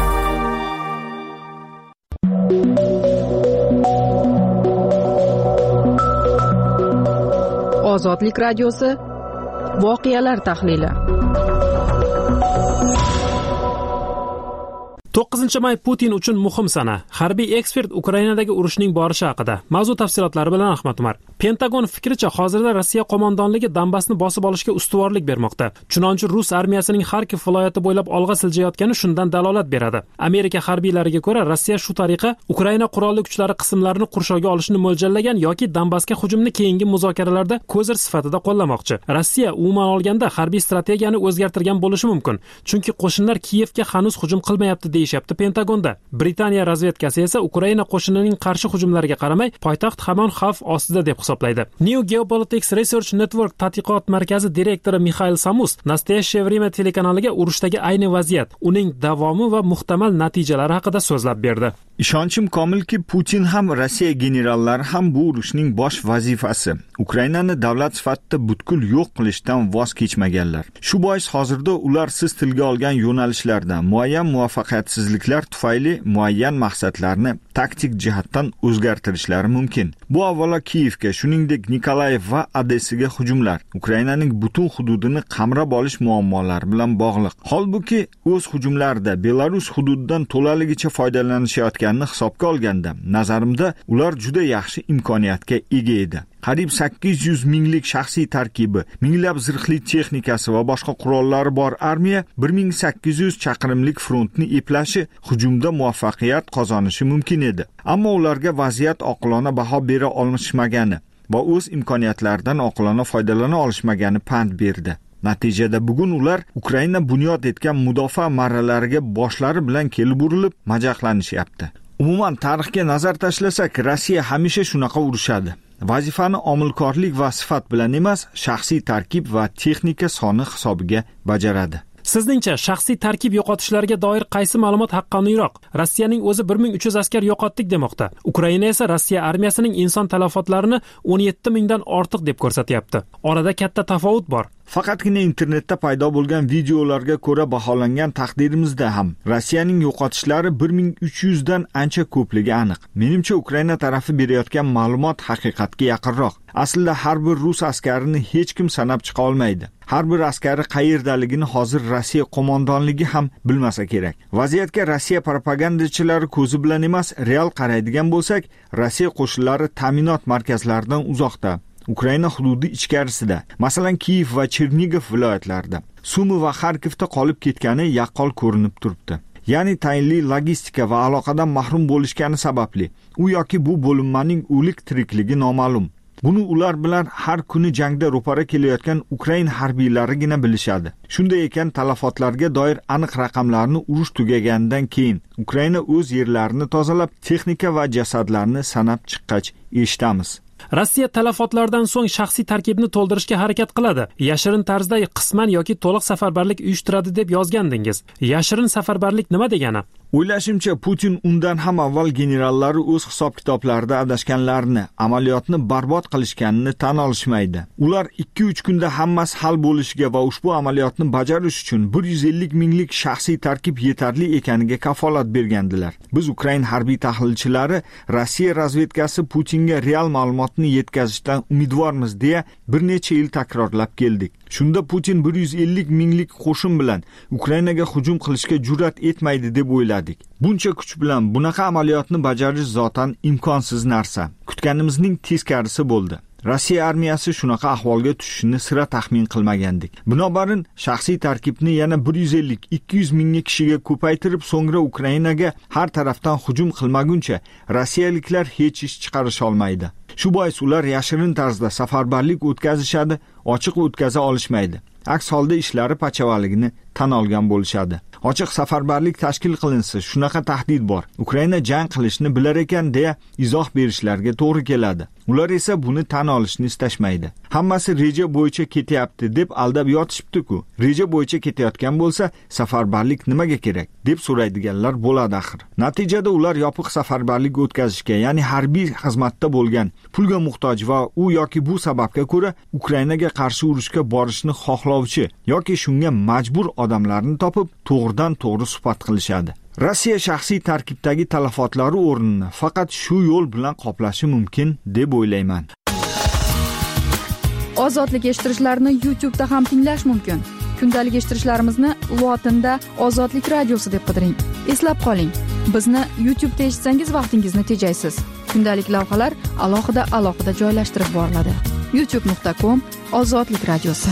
Ozodlik radiosi voqealar tahlili. to'qqizinchi may Putin uchun muhim sana. Harbiy ekspert Ukrainadagi urushning borishi haqida. Mavzu tafsilotlari bilan Ahmad Umar. Pentagon fikricha, hozirda Rossiya qo'mondonligi Donbassni bosib olishga ustuvorlik bermoqda. Chunonchi Rus armiyasining Xarkov viloyati bo'ylab olg'a siljayotgani shundan dalolat beradi. Amerika harbiylariga ko'ra, Rossiya shu tariqa Ukraina qurolli kuchlari qismlarini qurshovga olishni mo'ljallagan yoki Donbassga hujumni keyingi muzokaralarda ko'zir sifatida qo'llamoqchi. Rossiya umuman olganda harbiy strategiyani o'zgartirgan bo'lishi mumkin, chunki qo'shinlar Kiyevga hanuz hujum qilmayapti deyishyapti Pentagonda. Britaniya razvedkasi esa Ukraina qo'shinining qarshi hujumlariga qaramay, poytaxt hamon xavf ostida deb hisoblaydi. New Geopolitics Research Network tadqiqot markazi direktori Mixail Samus Nastoyashye время telekanaliga urushdagi ayni vaziyat, uning davomi va muhtamal natijalari haqida so'zlab berdi. Ishonchim komilki, Putin ham Rossiya generallari ham bu urushning bosh vazifasi Ukrainani davlat sifatida butkul yo'q qilishdan voz kechmaganlar. Shu bois hozirda ular siz tilga olgan yo'nalishlarda muayyan muvaffaqiyatsizliklar tufayli muayyan maqsadlarni taktik jihatdan o'zgartirishlari mumkin. Bu avvalo Kiyevga, shuningdek Nikolayev va Odessaga hujumlar, Ukrainaning butun hududini qamrab olish muammolari bilan bog'liq. Holbuki o'z hujumlarida Belarus hududidan to'laligicha foydalanishayotganini hisobga olganda, nazarimda ular juda yaxshi imkoniyatga ega edi. Qariyb sakkiz yuz minglik shaxsiy tarkibi, minglab zirhli texnikasi va boshqa qurollari bor armiya bir ming sakkiz yuz chaqirimlik frontni eplashi, hujumda muvaffaqiyat qozonishi mumkin edi. Ammo ularga vaziyat oqilona baho bera olishmagani va o'z imkoniyatlaridan oqilona foydalana olishmagani pand berdi. Natijada bugun ular Ukraina bunyod etgan mudofaa marralariga boshlari bilan kelib urilib, majaqlanishyapti. Umuman tarixga nazar tashlasak, Rossiya hamisha shunaqa urushadi. Vazifani omilkorlik va sifat bilan emas, shaxsiy tarkib va texnika soni hisobiga bajaradi. Sizningcha shaxsiy tarkib yo'qotishlariga doir qaysi ma'lumot haqqoniyroq? Rossiyaning o'zi bir ming uch yuz askar yo'qotdik demoqda. Ukraina esa Rossiya armiyasining inson talafotlarini o'n yetti mingdan ortiq deb ko'rsatyapti. Orada katta tafovut bor. Faqatgina internetda paydo bo'lgan videolarga ko'ra baholangan taqdirimizda ham Rossiyaning yo'qotishlari bir ming uch yuz dan ancha ko'pligi aniq. Menimcha Ukraina tarafi berayotgan ma'lumot haqiqatga yaqinroq. Aslida har bir rus askarini hech kim sanab chiqa olmaydi. Har bir askari qayerdaligini hozir Rossiya qo'mondonligi ham bilmasa kerak. Vaziyatga Rossiya propagandachilari ko'zi bilan emas, real qaraydigan bo'lsak, Rossiya qo'shinlari ta'minot markazlaridan uzoqda, Ukraina hududi ichkarisida, masalan Kiyev va Chernigov viloyatlarida, Sumi va Xarkovda qolib ketgani yaqqol ko'rinib turibdi. Ya'ni tayinli logistika va aloqadan mahrum bo'lishgani sababli u yoki bu bo'linmaning o'lik tirikligi noma'lum. Buni ular bilan har kuni jangda ro'para kelayotgan Ukraina harbiylarigina bilishadi. Shunday ekan, talafotlarga doir aniq raqamlarni urush tugaganidan keyin Ukraina o'z yerlarini tozalab, texnika va jasadlarni sanab chiqqach eshitamiz. Rossiya talafotlardan so'ng shaxsiy tarkibni to'ldirishga harakat qiladi. Yashirin tarzda qisman yoki to'liq safarbarlik uyushtiradi deb yozgandingiz. Yashirin safarbarlik nima degani? O'ylashimcha, Putin undan ham avval generallari o'z hisob-kitoblarida adashganlarini, amaliyotni barbod qilishganini tan olishmaydi. Ular ikki uch kunda hammasi hal bo'lishiga va ushbu amaliyotni bajarish uchun bir yuz ellik minglik shaxsiy tarkib yetarli ekaniga kafolat bergandilar. Biz Ukraina harbiy tahlilchilari Rossiya razvedkasi Putinga real ma'lumotni yetkazishdan umidvormiz deya bir necha yil takrorlab keldik. Shunda Putin bir yuz ellik minglik qo'shin bilan Ukrainaga hujum qilishga jur'at etmaydi deb o'yladik. Buncha kuch bilan bunaqa amaliyotni bajarish zotan imkonsiz narsa. Kutganimizning teskarisi bo'ldi. Rossiya armiyasi shunaqa ahvolga tushishini sira taxmin qilmagandik. Binobarin shaxsiy tarkibni yana bir yuz ellik ikki yuz mingga kishiga ko'paytirib, so'ngra Ukrainaga har tarafdan hujum qilmaguncha rossiyaliklar hech ish chiqarisha olmaydi. Shu bois ular yashirin tarzda safarbarlik o'tkazishadi, ochiq o'tkaza olishmaydi. Aks holda ishlari pachavaligini tan olgan bo'lishadi. Ochiq safarbarlik tashkil qilinsa, shunaqa tahdid bor. Ukraina jang qilishni bilar ekan deya izoh berishlariga to'g'ri keladi. Ular esa buni tan olishni istashmaydi. Hammasi reja bo'yicha ketyapti deb aldab yotishibdi-ku. Reja bo'yicha ketayotgan bo'lsa, safarbarlik nimaga kerak deb so'raydiganlar bo'ladi axir. Natijada ular yopiq safarbarlik o'tkazishga, ya'ni harbiy xizmatda bo'lgan, pulga muhtoj va u yoki bu sababga ko'ra Ukrainaga qarshi urushga borishni xohlovchi yoki shunga majbur odamlarni topib, to'g'ridan to'g'ri suhbat qilishadi. Rossiya shaxsiy tarkibdagi talafotlari o'rnini faqat shu yo'l bilan qoplashi mumkin deb o'ylayman. Ozodlik eshittirishlarni YouTube da ham tinglash mumkin. Kundalik eshittirishlarimizni lotinda Ozodlik radiosi deb qidiring. Eslab qoling, bizni YouTube da eshitsangiz vaqtingizni tejaysiz. Kundalik lavhalar alohida alohida joylashtirib boriladi. youtube nuqta com Ozodlik radiosi.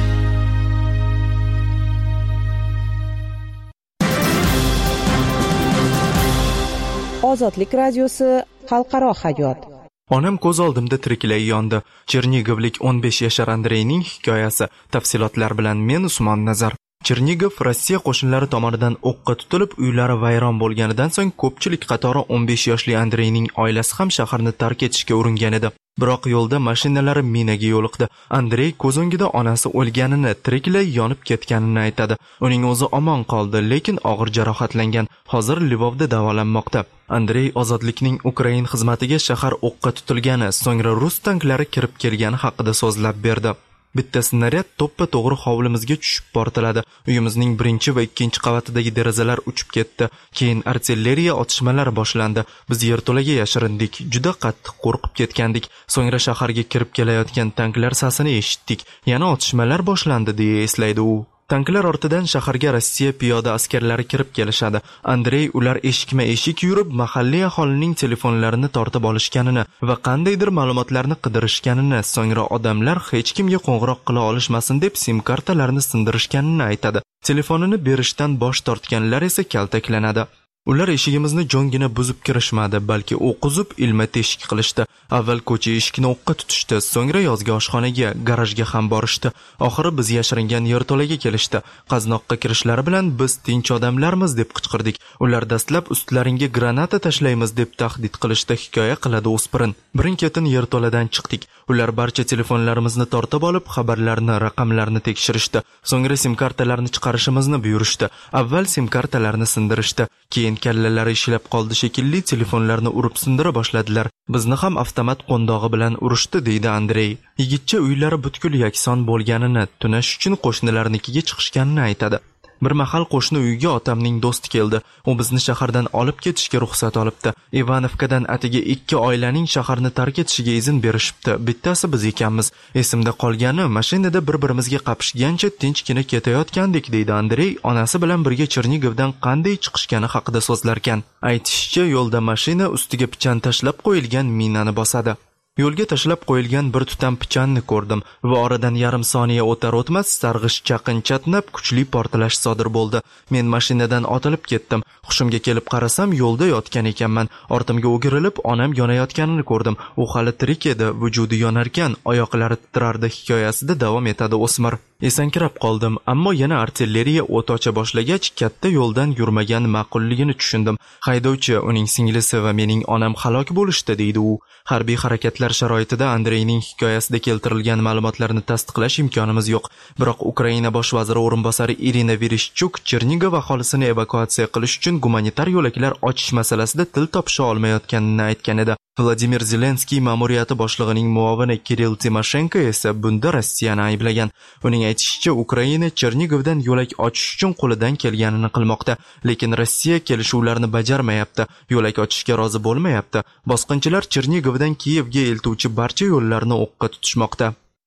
Ozodlik radiosi xalqaro hayot. Onam ko'z oldimda tiriklay yondi. Chernigivlik o'n besh yashar Andreyning hikoyasi. Tafsilotlar bilan men Usmon Nazar. Chernigov Rossiya qo'shinlari tomonidan o'qqa tutilib, uylari vayron bo'lganidan so'ng ko'pchilik qatori o'n besh yoshli Andreyning oilasi ham shaharni tark etishga uringan edi. Biroq yo'lda mashinalari minaga yo'liqdi. Andrey ko'z o'ngida onasi o'lganini, tiriklay yonib ketganini aytadi. Uning o'zi omon qoldi, lekin og'ir jarohatlangan. Hozir Lvovda davolanmoqda. Andrey ozodlikning Ukrain xizmatiga shahar o'qqa tutilgani, so'ngra rus tanklari kirib kelgani haqida so'zlab berdi. Bitta snaryad to'ppa to'g'ri hovlimizga tushib portladi. Uyimizning birinchi va ikkinchi qavatidagi derazalar uchib ketdi. Keyin artilleriya otishmalari boshlandi. Biz yerto'laga yashirindik. Juda qattiq qo'rqib ketgandik. So'ngra shaharga kirib kelayotgan tanklar sasini eshitdik. Yana otishmalar boshlandi deya eslaydi u. Tanklar ortidan shaharga Rossiya piyoda askarlari kirib kelishadi. Andrey ular eshikma-eshik yurib, mahalliy aholining telefonlarini tortib olishganini va qandaydir ma'lumotlarni qidirishganini, so'ngra odamlar hech kimga qo'ng'iroq qila olishmasin deb sim kartalarni sindirishganini aytadi. Telefonini berishdan bosh tortganlar esa kaltaklanadi. Ular eshigimizni jo'ngina buzib kirishmadi, balki o'q uzib ilma teshik qilishdi. Avval ko'cha eshikni o'qqa tutishdi, so'ngra yozgi oshxonaga, garajga ham borishdi. Oxiri biz yashiringan yerto'laga kelishdi. Qaznoqqa kirishlari bilan biz tinch odamlarmiz deb qichqirdik. Ular dastlab ustlaringga granata tashlaymiz deb tahdid qilishdi, hikoya qiladi o'spirin. Birin-ketin yerto'ladan chiqdik. Ular barcha telefonlarimizni tortib olib, xabarlarni, raqamlarni tekshirishdi. So'ngra sim kartalarni chiqarishimizni buyurishdi. Avval sim kartalarni sindirishdi. Keyin kallalari ishlab qoldi shekilli, telefonlarni urib sindira boshladilar. Bizni ham avtomat qo'ndog'i bilan urishdi, deydi Andrey. Yigitcha uylari butkul yakson bo'lganini, tunash uchun qo'shnilarnikiga chiqishganini aytadi. Bir mahal qo'shni uyga otamning do'sti keldi. U bizni shahardan olib ketishga ruxsat olibdi. Ivanovkadan atigi ikki oilaning shaharni tark etishiga izn berishibdi. Bittasi biz ekanmiz. Esimda qolgani, mashinada bir-birimizga qapishgancha tinchgina ketayotgandik, deydi Andrey, onasi bilan birga Chernigovdan qanday chiqishgani haqida so'zlarkan. Aytishicha, yo'lda mashina ustiga pichan tashlab qo'yilgan minani bosadi. Yo'lga tashlab qo'yilgan bir tutam pichanni ko'rdim va oradan yarim soniya o'tar o'tmas sarg'ish chaqin chatnab kuchli portlash sodir bo'ldi. Men mashinadan otilib ketdim. Hushimga kelib qarasam, yo'lda yotgan ekanman. Ortimga o'girilib, onam yonayotganini ko'rdim. U hali tirik edi, vujudi yonarkan, oyoqlari titrardi, hikoyasida davom etadi o'smir. Esankirab qoldim, ammo yana artilleriya o't ocha boshlagach, katta yo'ldan yurmagan ma'qulligini tushundim. Haydovchi, uning singlisi va mening onam halok bo'lishdi, deydi u. Harbiy harakatlar sharoitida Andreyning hikoyasida keltirilgan ma'lumotlarni tasdiqlash imkonimiz yo'q. Biroq Ukraina bosh vaziri o'rinbosari Irina Vereshchuk Chernigov aholisini evakuatsiya qilish uchun gumanitar yo'laklar ochish masalasida til topisha olmayotganini aytgan edi. Vladimir Zelenskiy ma'muriyati boshlig'ining muovini Kirill Timoshenko esa bunda Rossiyani ayblagan. Uning aytishicha, Ukraina Chernigovdan yo'lak ochish uchun qo'lidan kelganini qilmoqda, lekin Rossiya kelishuvlarni bajarmayapti, yo'lak ochishga rozi bo'lmayapti. Bosqinchilar Chernigovdan Kiyevga eltuvchi barcha yo'llarni o'qqa tutishmoqda.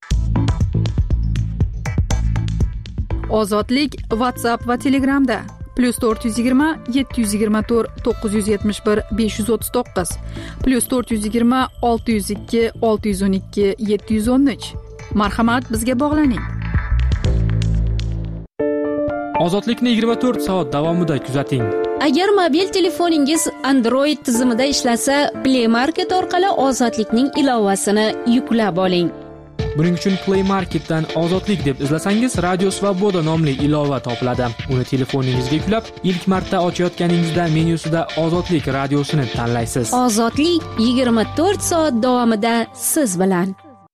Ozodlik WhatsApp va Telegramda plus to'rt yuz yigirma yetti yuz yigirma to'rt to'qqiz yuz yetmish bir besh yuz o'ttiz to'qqiz plus to'rt yuz yigirma olti yuz ikki olti yuz o'n ikki yetti yuz o'n uch. Marhamat, bizga bog'laning. Ozodlikni yigirma to'rt soat davomida kuzating. Agar mobil telefoningiz Android tizimida ishlasa, Play Market orqali Ozodlikning ilovasini yuklab oling. Buning uchun Play Marketdan Ozodlik deb izlasangiz, Radio Svoboda nomli ilova topiladi. Uni telefoningizga yuklab, ilk marta ochayotganingizda menyusida Ozodlik radiosini tanlaysiz. Ozodlik yigirma to'rt soat davomida siz bilan.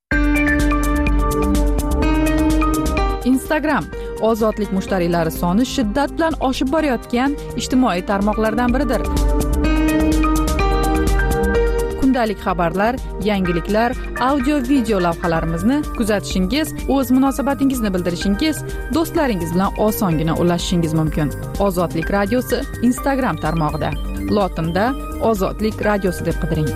Instagram Ozodlik mushtariylari soni shiddat bilan oshib borayotgan ijtimoiy tarmoqlardan biridir. Kundalik xabarlar, yangiliklar, audio-video lavhalarimizni kuzatishingiz, o'z munosabatingizni bildirishingiz, do'stlaringiz bilan osongina ulashishingiz mumkin. Ozodlik radiosi Instagram tarmog'ida. Lotinda Ozodlik radiosi deb qidiring.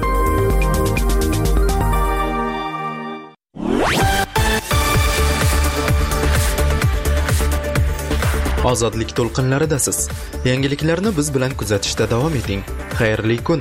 Ozodlik to'lqinlaridasiz. Yangiliklarni biz bilan kuzatishda davom eting. Xayrli kun.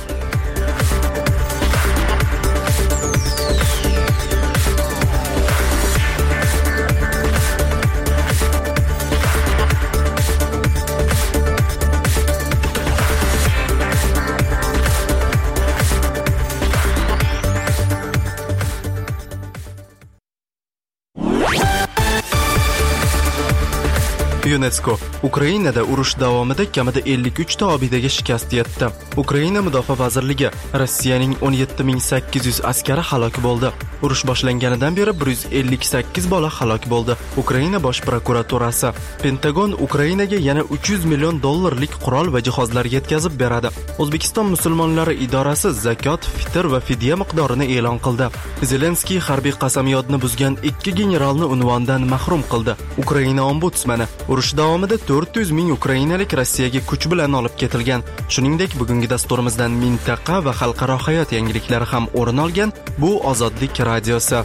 UNESCO Ukrainada urush davomida kamida ellik uch ta obidaga shikast yetdi. Ukraina mudofaa vazirligi Rossiyaning o'n yetti ming sakkiz yuz askari halok bo'ldi. Urush boshlanganidan beri bir yuz ellik sakkiz bola halok bo'ldi. Ukraina bosh prokuraturasi Pentagon Ukrainaga yana uch yuz million dollarlik qurol va jihozlar yetkazib beradi. O'zbekiston musulmonlari idorasi zakot, fitr va fidya miqdorini e'lon qildi. Zelenskiy harbiy qasamyodni buzgan ikki generalni unvondan mahrum qildi. Ukraina ombudsmani urush davomida to'rt yuz ming ukrainalik Rossiyaga kuch bilan olib ketilgan. Shuningdek, bugungi dasturimizdan mintaqa va xalqaro hayot yangiliklari ham o'rin olgan. Bu Ozodlik radiosi.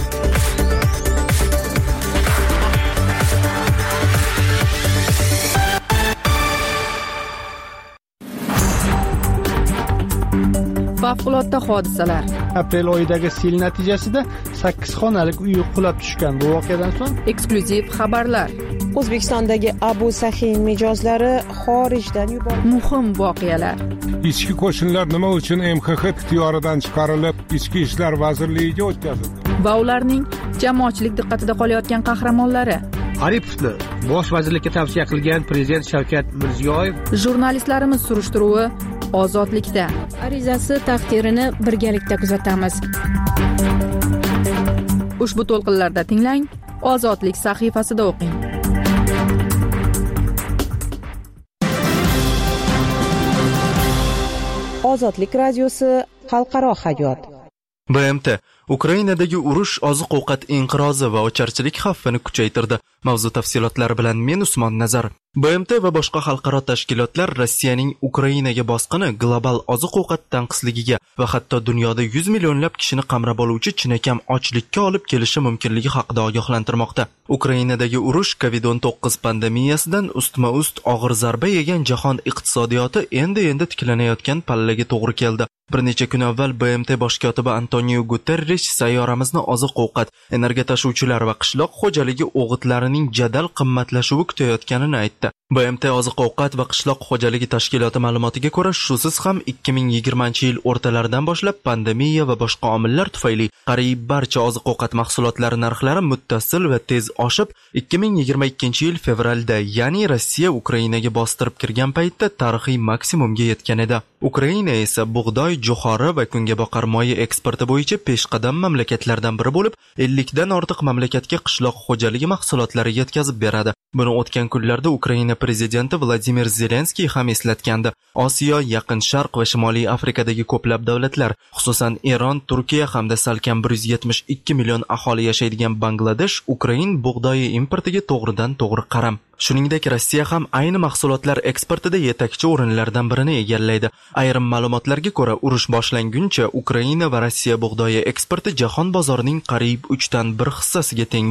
Favqulodda hodisalar. Aprel oyidagi sel natijasida sakkiz xonalik uy qulab tushgan. Bu voqeadan so'ng eksklyuziv xabarlar. O'zbekistondagi Abu Sahin mijozlari xorijdan yuborildi. Muhim voqealar. Ichki qo'shinlar nima uchun M X X ixtiyoridan chiqarilib, Ichki ishlar vazirligiga o'tkazildi? Va ularning jamoatchilik diqqatida qolayotgan qahramonlari. Aripovni bosh vazirlikka tavsiya qilgan prezident Shavkat Mirziyoyev. Jurnalistlarimiz surishtiruvi Ozodlikda. Arizasi taqdirini birgalikda kuzatamiz. Ushbu to'lqinlarda tinglang, Ozodlik sahifasida o'qing. Ozodlik radiosi xalqaro hayot. B M T Ukrainadagi urush oziq-ovqat inqirozi va ocharchilik xavfini kuchaytirdi. Mavzu tafsilotlari bilan men Usmon Nazar. B M T va boshqa xalqaro tashkilotlar Rossiyaning Ukrainaga bosqini global oziq-ovqat tanqisligiga va hatto dunyoda yuz millionlab kishini qamrab oluvchi chinakam ochlikka olib kelishi mumkinligi haqida ogohlantirmoqda. Ukrainadagi urush kovid o'n to'qqiz pandemiyasidan ustma-ust og'ir zarba yegan jahon iqtisodiyoti endi-endi tiklanayotgan pallaga to'g'ri keldi. Bir necha kun avval B M T bosh kotibi Antonio Guterres sayyoramizni oziq-ovqat, energiya tashuvchilar va qishloq xo'jaligi o'g'itlarining jadal qimmatlashuvi kutayotganini aytdi. B M T oziq-ovqat va qishloq xo'jaligi tashkiloti ma'lumotiga ko'ra, shusiz ham ikki ming yigirmanchi yil o'rtalaridan boshlab pandemiya va boshqa omillar tufayli qariyb barcha oziq-ovqat mahsulotlari narxlari muttasil va tez oshib, ikki ming yigirma ikkinchi yil fevralda, ya'ni Rossiya Ukrainaga bostirib kirgan paytda tarixiy maksimumga yetgan edi. Ukraina esa bug'doy, jo'xori va kungaboqar moyi eksporti bo'yicha peshqadam mamlakatlardan biri bo'lib, ellikdan ortiq mamlakatga qishloq xo'jaligi mahsulotlari yetkazib beradi. Buni o'tgan kunlarda Ukraina prezidenti Vladimir Zelenskiy ham eslatgandi. Osiyo, Yaqin Sharq va Shimoliy Afrikadagi ko'plab davlatlar, xususan Eron, Turkiya hamda salkam bir yuz yetmish ikki million aholi yashaydigan Bangladesh Ukrain bug'doyi importiga to'g'ridan to'g'ri qaram. Shuningdek, Rossiya ham ayni mahsulotlar eksportida yetakchi o'rinlardan birini egallaydi. Ayrim ma'lumotlarga ko'ra, urush boshlanguncha Ukraina va Rossiya bug'doyi eksporti jahon bozorining qariyb uchdan bir hissasiga teng bo'lgan.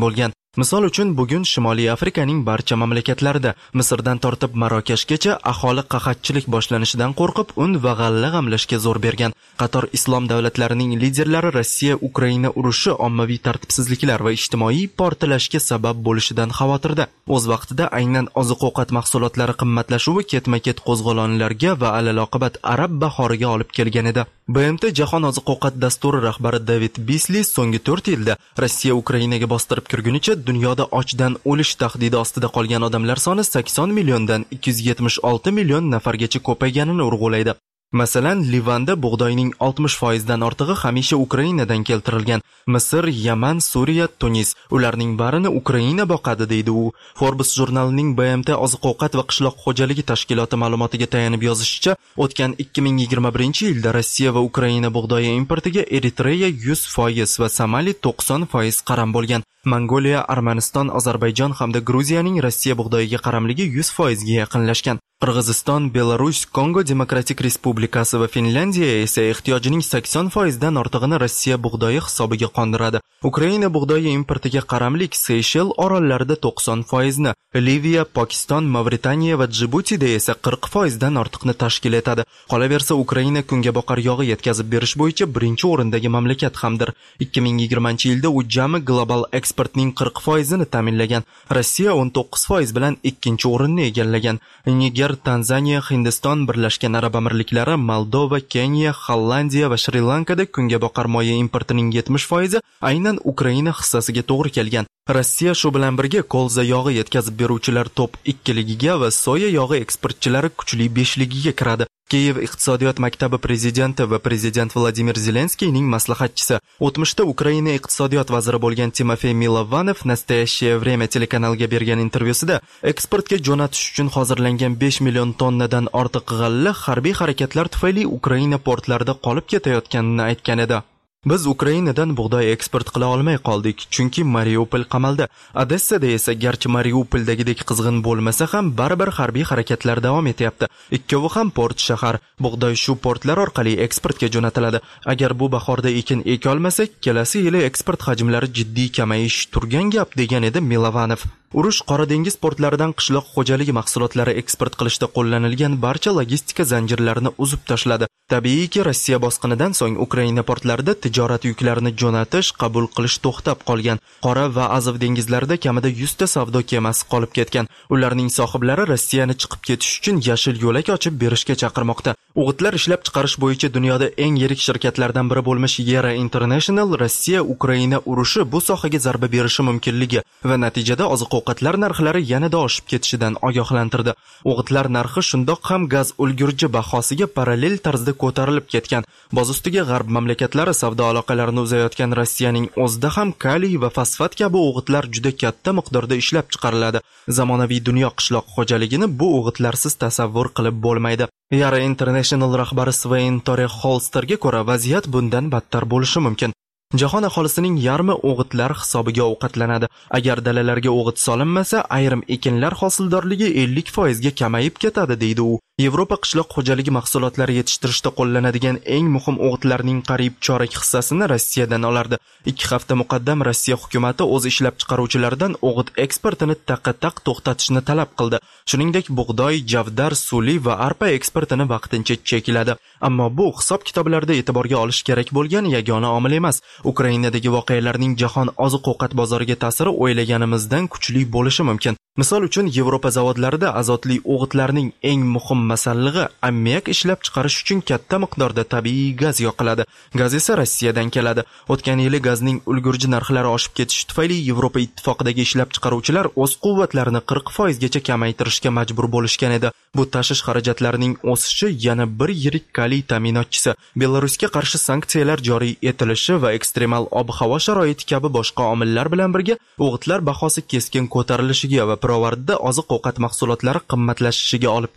Misol uchun bugun Shimoliy Afrikaning barcha mamlakatlarida, Misrdan tortib Marokashgacha aholi qahatchilik boshlanishidan qo'rqib, un va g'alla g'amlashga zo'r bergan. Qator islom davlatlarining liderlari Rossiya-Ukraina urushi ommaviy tartibsizliklar va ijtimoiy portlashga sabab bo'lishidan xavotirda. O'z vaqtida aynan oziq-ovqat mahsulotlari qimmatlashuvi ketma-ket qo'zg'olonlarga va alaloqibat arab bahoriga olib kelgan edi. B M T Jahon oziq-ovqat dasturi rahbari David Beasley so'nggi to'rt yilda Rossiya Ukrainaga bostirib kirgunicha dunyoda ochdan o'lish tahdidi ostida qolgan odamlar soni sakson milliondan ikki yuz yetmish olti million nafargacha ko'payganini urg'ulaydi. Masalan, Livanda bug'doyning oltmish foizdan ortig'i hamisha Ukrainadan keltirilgan. Misr, Yaman, Suriya, Tunis ularning barini Ukraina boqadi deydi u. Forbes jurnalining B M T oziq-ovqat va qishloq xo'jaligi tashkiloti ma'lumotiga tayanib yozishicha, o'tgan ikki ming yigirma birinchi yilda Rossiya va Ukraina bug'doyi importiga Eritreya yuz foiz va Somali to'qson foiz qaram bo'lgan. Mongoliya, Armaniston, Ozarbayjon hamda Gruziyaning Rossiya bug'doyiga qaramligi yuz foizga yaqinlashgan. Qirg'iziston, Belarus, Kongo Demokratik Respublikasi va Finlandiya esa ehtiyojining sakson foizdan ortig'ini Rossiya bug'doyi hisobiga qondiradi. Ukraina bug'doyi importiga qaramlik Seyshel orollarida to'qson foizni, Liviya, Pokiston, Mavritaniya va Djibutida esa qirq foizdan ortiqni tashkil etadi. Qolaversa, Ukraina kungaboqar yog'i yetkazib berish bo'yicha birinchi o'rindagi mamlakat hamdir. ikki ming yigirmanchi yilda u jami global eksportning qirq foizini ta'minlagan. Rossiya o'n to'qqiz foiz bilan ikkinchi o'rinni egallagan. Niger, Tanzaniya, Hindiston, Birlashgan Arab Amirliklari, Moldova, Keniya, Hollandiya va Shri-Lankada kungaboqar moya importining yetmish foizi aynan Ukraina hissasiga to'g'ri kelgan. Rossiya shu bilan birga kolza yog'i yetkazib beruvchilar top ikkiligiga va soya yog'i eksportchilari kuchli beshligiga kiradi. Kiyev iqtisodiyot maktabi prezidenti va prezident Vladimir Zelenskiyning maslahatchisi, o'tmishda Ukraina iqtisodiyot vaziri bo'lgan Timofey Milovanov Nastoящее время telekanaliga bergan intervyusida eksportga jo'natish uchun hozirlangan besh million tonnadan ortiq g'alla harbiy harakatlar tufayli Ukraina portlarida qolib ketayotganini aytgan edi. Biz Ukrainadan bug'doy eksport qila olmay qoldik, chunki Mariupol qamaldi. Odessada esa garchi Mariupoldagidek qizg'in bo'lmasa ham baribir harbiy harakatlar davom etyapti. Ikkovi ham port shahar. Bug'doy shu portlar orqali eksportga jo'natiladi. Agar bu bahorda ekin eka olmasak, kelasi yili eksport hajmlari jiddiy kamayish turgan gap, degan edi Milovanov. Urush Qora dengiz portlaridan qishloq xo'jaligi mahsulotlari eksport qilishda qo'llanilgan barcha logistika zanjirlarini uzib tashladi. Tabiiyki, Rossiya bosqinidan so'ng Ukraina portlarida tijorat yuklarini jo'natish, qabul qilish to'xtab qolgan. Qora va Azov dengizlarida kamida yuz ta savdo kemasi qolib ketgan. Ularning sohiblari Rossiyani chiqib ketish uchun yashil yo'lak ochib berishga chaqirmoqda. O'g'itlar ishlab chiqarish bo'yicha dunyoda eng yirik shirkatlardan biri bo'lmish Yera International Rossiya-Ukraina urushi bu sohaga zarba berishi mumkinligi va natijada oziq-ovqatlar narxlari yanada oshib ketishidan ogohlantirdi. O'g'itlar narxi shundoq ham gaz ulgurji bahosiga parallel tarzda ko'tarilib ketgan. Boz ustiga g'arb mamlakatlari savdo aloqalarini uzayotgan Rossiyaning o'zida ham kaliy va fosfat kabi o'g'itlar juda katta miqdorda ishlab chiqariladi. Zamonaviy dunyo qishloq xo'jaligini bu o'g'itlarsiz tasavvur qilib bo'lmaydi. Yara International rahbari Svein Tore Holsterga ko'ra, vaziyat bundan battar bo'lishi mumkin. Jahon aholisining yarmi o'g'itlar hisobiga ovqatlanadi. Agar dalalarga o'g'it solinmasa, ayrim ekinlar hosildorligi ellik foizga kamayib ketadi, deydi u. Yevropa qishloq xo'jaligi mahsulotlari yetishtirishda qo'llanadigan eng muhim o'g'itlarning qariyb chorak hissasini Rossiyadan olardi. ikki hafta muqaddam Rossiya hukumati o'z ishlab chiqaruvchilaridan o'g'it eksportini taqqa-taq to'xtatishni talab qildi. Shuningdek, bug'doy, javdar, suli va arpa eksportini vaqtincha chekladi. Ammo bu hisob kitoblarda e'tiborga olish kerak bo'lgan yagona omil emas. Ukrainadagi voqealarning jahon oziq-ovqat bozoriga ta'siri o'ylaganimizdan kuchli bo'lishi mumkin. Misol uchun, Yevropa zavodlarida azotli o'g'itlarning eng muhim masallig'i ammiak ishlab chiqarish uchun katta miqdorda tabiiy gaz yoqiladi. Gaz esa Rossiyadan keladi. O'tgan yili gazning ulgurji narxlari oshib ketishi tufayli Yevropa ittifoqidagi ishlab chiqaruvchilar o'z quvvatlarini qirq foizgacha kamaytirishga majbur bo'lishgan edi. Bu tashish xarajatlarining o'sishi yana bir yirik kaliy ta'minotchisi. Belarusga qarshi sanksiyalar joriy etilishi va ekstremal ob-havo sharoiti kabi boshqa omillar bilan birga o'g'itlar bahosi keskin ko'tarilishiga va pirovardida oziq-ovqat mahsulotlari qimmatlashishiga olib keldi.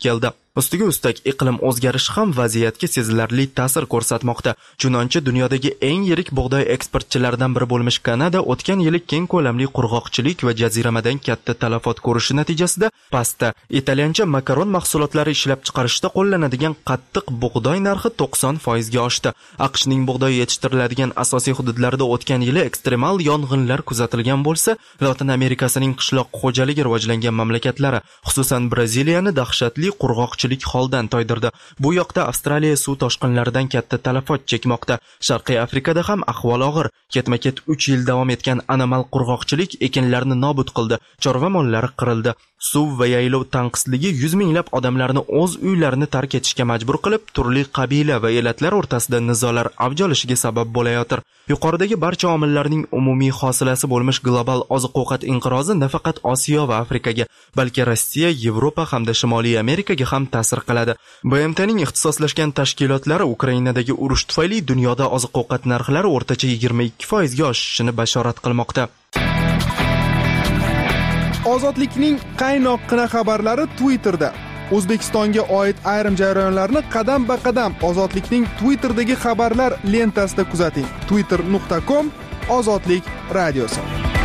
Ustiga ustak iqlim o'zgarishi ham vaziyatga sezilarli ta'sir ko'rsatmoqda. Chunonchi dunyodagi eng yirik bug'doy eksportchilaridan biri bo'lmish Kanada o'tgan yili keng ko'lamli qurg'oqchilik va jaziramadan katta talafot ko'rishi natijasida pasta italyancha makaron mahsulotlari ishlab chiqarishda qo'llanadigan qattiq bug'doy narxi to'qson foiz ga oshdi. AQShning bug'doy yetishtiriladigan asosiy hududlarida o'tgan yili ekstremal yong'inlar kuzatilgan bo'lsa, Lotin Amerikasining qishloq xo'jaligi rivojlangan mamlakatlari, xususan Braziliyani dahshatli qurg'oqchilik holdan toydirdi. Bu yoqda Avstraliya suv toshqinlaridan katta talafot chekmoqda. Sharqiy Afrikada ham ahvol og'ir. Ketma-ket uch yil davom etgan anomal qurg'oqchilik ekinlarni nobud qildi, chorva mollari qirildi. Suv va yaylov tanqisligi yuz minglab odamlarni o'z uylarini tark etishga majbur qilib, turli qabila va elatlar o'rtasida nizolar avj olishiga sabab bo'layotir. Yuqoridagi barcha omillarning umumiy hosilasi bo'lmish global oziq-ovqat inqirozi nafaqat Osiyo va Afrikaga, balki Rossiya, Yevropa hamda Shimoliy Amerikaga ham ta'sir qiladi. B M T'ning ixtisoslashgan tashkilotlari Ukrainadagi urush tufayli dunyoda oziq-ovqat narxlari o'rtacha yigirma ikki foiz ga oshishini bashorat qilmoqda. Ozodlikning qaynoqqina xabarlari Twitterda. O'zbekistonga oid ayrim jarayonlarni qadam-ba-qadam Ozodlikning Twitter'dagi xabarlar lentasida kuzating. twitter nuqta com Ozodlik radiosi.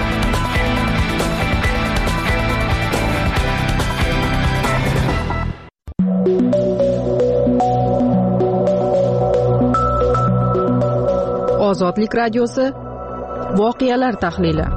Ozodlik radiosi voqealar tahlili.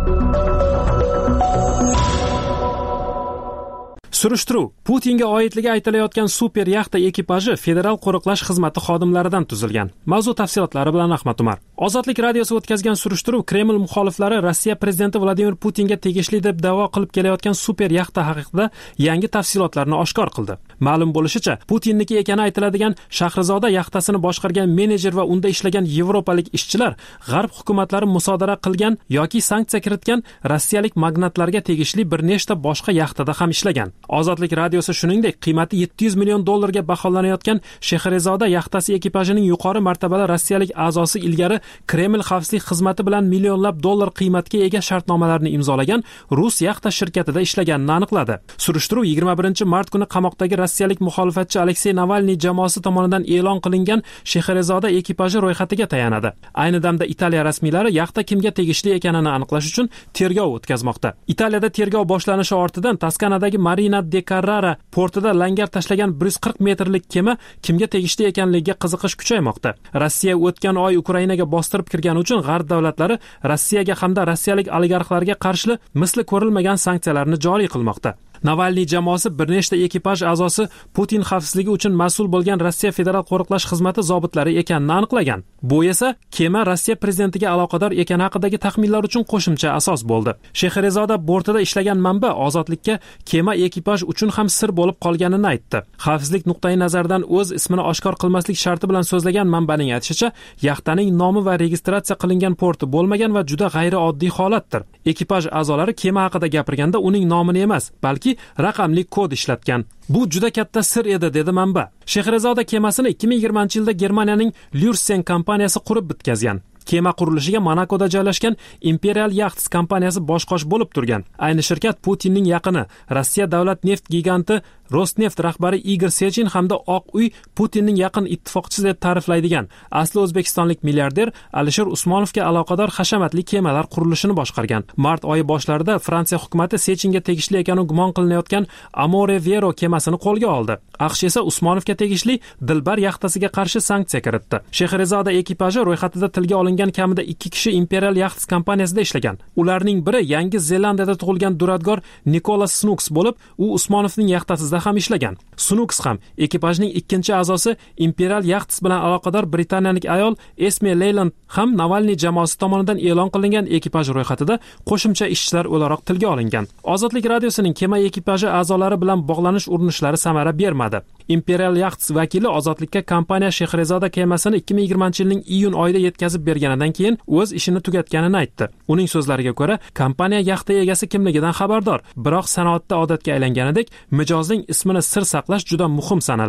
Surishtiruv Putinga oidligi aytilayotgan super yaxta ekipaji federal qo'riqlash xizmati xodimlaridan tuzilgan. Mavzu tafsilotlari bilan Ahmad Umar. Ozodlik radiosi o'tkazgan surishtiruv Kreml muxoliflari Rossiya prezidenti Vladimir Putinga tegishli deb da'vo qilib kelayotgan super yaxta haqida yangi tafsilotlarni oshkor qildi. Ma'lum bo'lishicha, Putinniki ekani aytiladigan Shahrizoda yaxtasini boshqargan menejer va unda ishlagan yevropalik ishchilar g'arb hukumatlari musodara qilgan yoki sanksiya kiritgan rossiyalik magnatlarga tegishli bir nechta boshqa yaxtada ham ishlagan. Ozodlik radiosi shuningdek qiymati yetti yuz million dollarga baholanayotgan Shahrizoda yaxtasi ekipajining yuqori martabali rossiyalik a'zosi ilgari Kreml xavfsizlik xizmati bilan millionlab dollar qiymatga ega shartnomalarni imzolagan rus yaxta shirkatida ishlaganini aniqladi. Surishtiruv yigirma birinchi mart kuni qamoqdagi rossiyalik muxolifatchi Aleksey Navalniy jamoasi tomonidan e'lon qilingan Shahrizoda ekipaji ro'yxatiga tayanadi. Ayni damda Italiya rasmiylari yaxta kimga tegishli ekanini aniqlash uchun tergov o'tkazmoqda. Italiyada tergov boshlanishi ortidan Toskanadagi Marina de Carrara portida langar tashlagan bir yuz qirq metrlik kema kimga tegishli ekanligiga qiziqish kuchaymoqda. Rossiya o'tgan oy Ukrainaga bostirib kirgani uchun g'arb davlatlari Rossiyaga hamda rossiyalik oligarxlarga qarshi misli ko'rilmagan sanksiyalarni joriy qilmoqda. Navalniy jamoasi bir nechta ekipaj a'zosi Putin xavfsizligi uchun mas'ul bo'lgan Rossiya federal qo'riqlash xizmati zobitlari ekanini aniqlagan. Bu esa kema Rossiya prezidentiga aloqador ekani haqidagi taxminlar uchun qo'shimcha asos bo'ldi. Shahrizoda bortida ishlagan manba Ozodlikka kema ekipaj uchun ham sir bo'lib qolganini aytdi. Xavfsizlik nuqtai nazaridan o'z ismini oshkor qilmaslik sharti bilan so'zlagan manbaning aytishicha, yaxtaning nomi va registratsiya qilingan porti bo'lmagan va juda g'ayrioddiy holatdir. Ekipaj a'zolari kema haqida gapirganda uning nomini emas, balki raqamli kod ishlatgan. Bu juda katta sir edi, dedi manba. Shahrizoda kemasini ikki ming yigirmanchi yilda Germaniyaning Lürsen kompaniyasi qurib bitkazgan. Kema qurilishiga Monakoda joylashgan Imperial Yachts kompaniyasi boshqosh bo'lib turgan. Ayni shirkat Putinning yaqini, Rossiya davlat neft giganti Rosneft rahbari Igor Sechin hamda Oq uy Putinning yaqin ittifoqchisi deb ta'riflaydigan asli o'zbekistonlik milliarder Alisher Usmonovga aloqador hashamatli kemalar qurilishini boshqargan. Mart oyi boshlarida Fransiya hukumatı Sechinga tegishli ekani gumon qilinayotgan Amore Vero kemasini qo'lga oldi. AQSh esa Usmonovga tegishli Dilbar yaxtasiga qarshi sanksiya kiritdi. Shahrizoda ekipaji ro'yxatida tilga olingan kamida ikki kishi Imperial Yachts kompaniyasida ishlagan. Ularning biri Yangi Zelandiyada tug'ilgan duradgor Nicholas Snooks bo'lib, u Usmonovning yaxtasida ham ishlagan. Snooks ham ekipajning ikkinchi a'zosi Imperial Yachts bilan aloqador britaniyalik ayol Esme Leyland ham Navalniy jamoasi tomonidan e'lon qilingan ekipaj ro'yxatida qo'shimcha ishchilar o'laroq tilga olingan. Ozodlik radiosining kema ekipaji a'zolari bilan bog'lanish urinishlari samara bermadi. Imperial Yachts vakili Ozodlikka kompaniya Shahrizoda kemasini ikki ming yigirmanchi yilning iyun oyida yetkazib berganidan keyin o'z ishini tugatganini aytdi. Uning so'zlariga ko'ra, kompaniya yaxta egasi kimligidan xabardor, biroq sanoatda odatga aylanganidek mijozning ismini sir saqlash juda muhim sanaladi.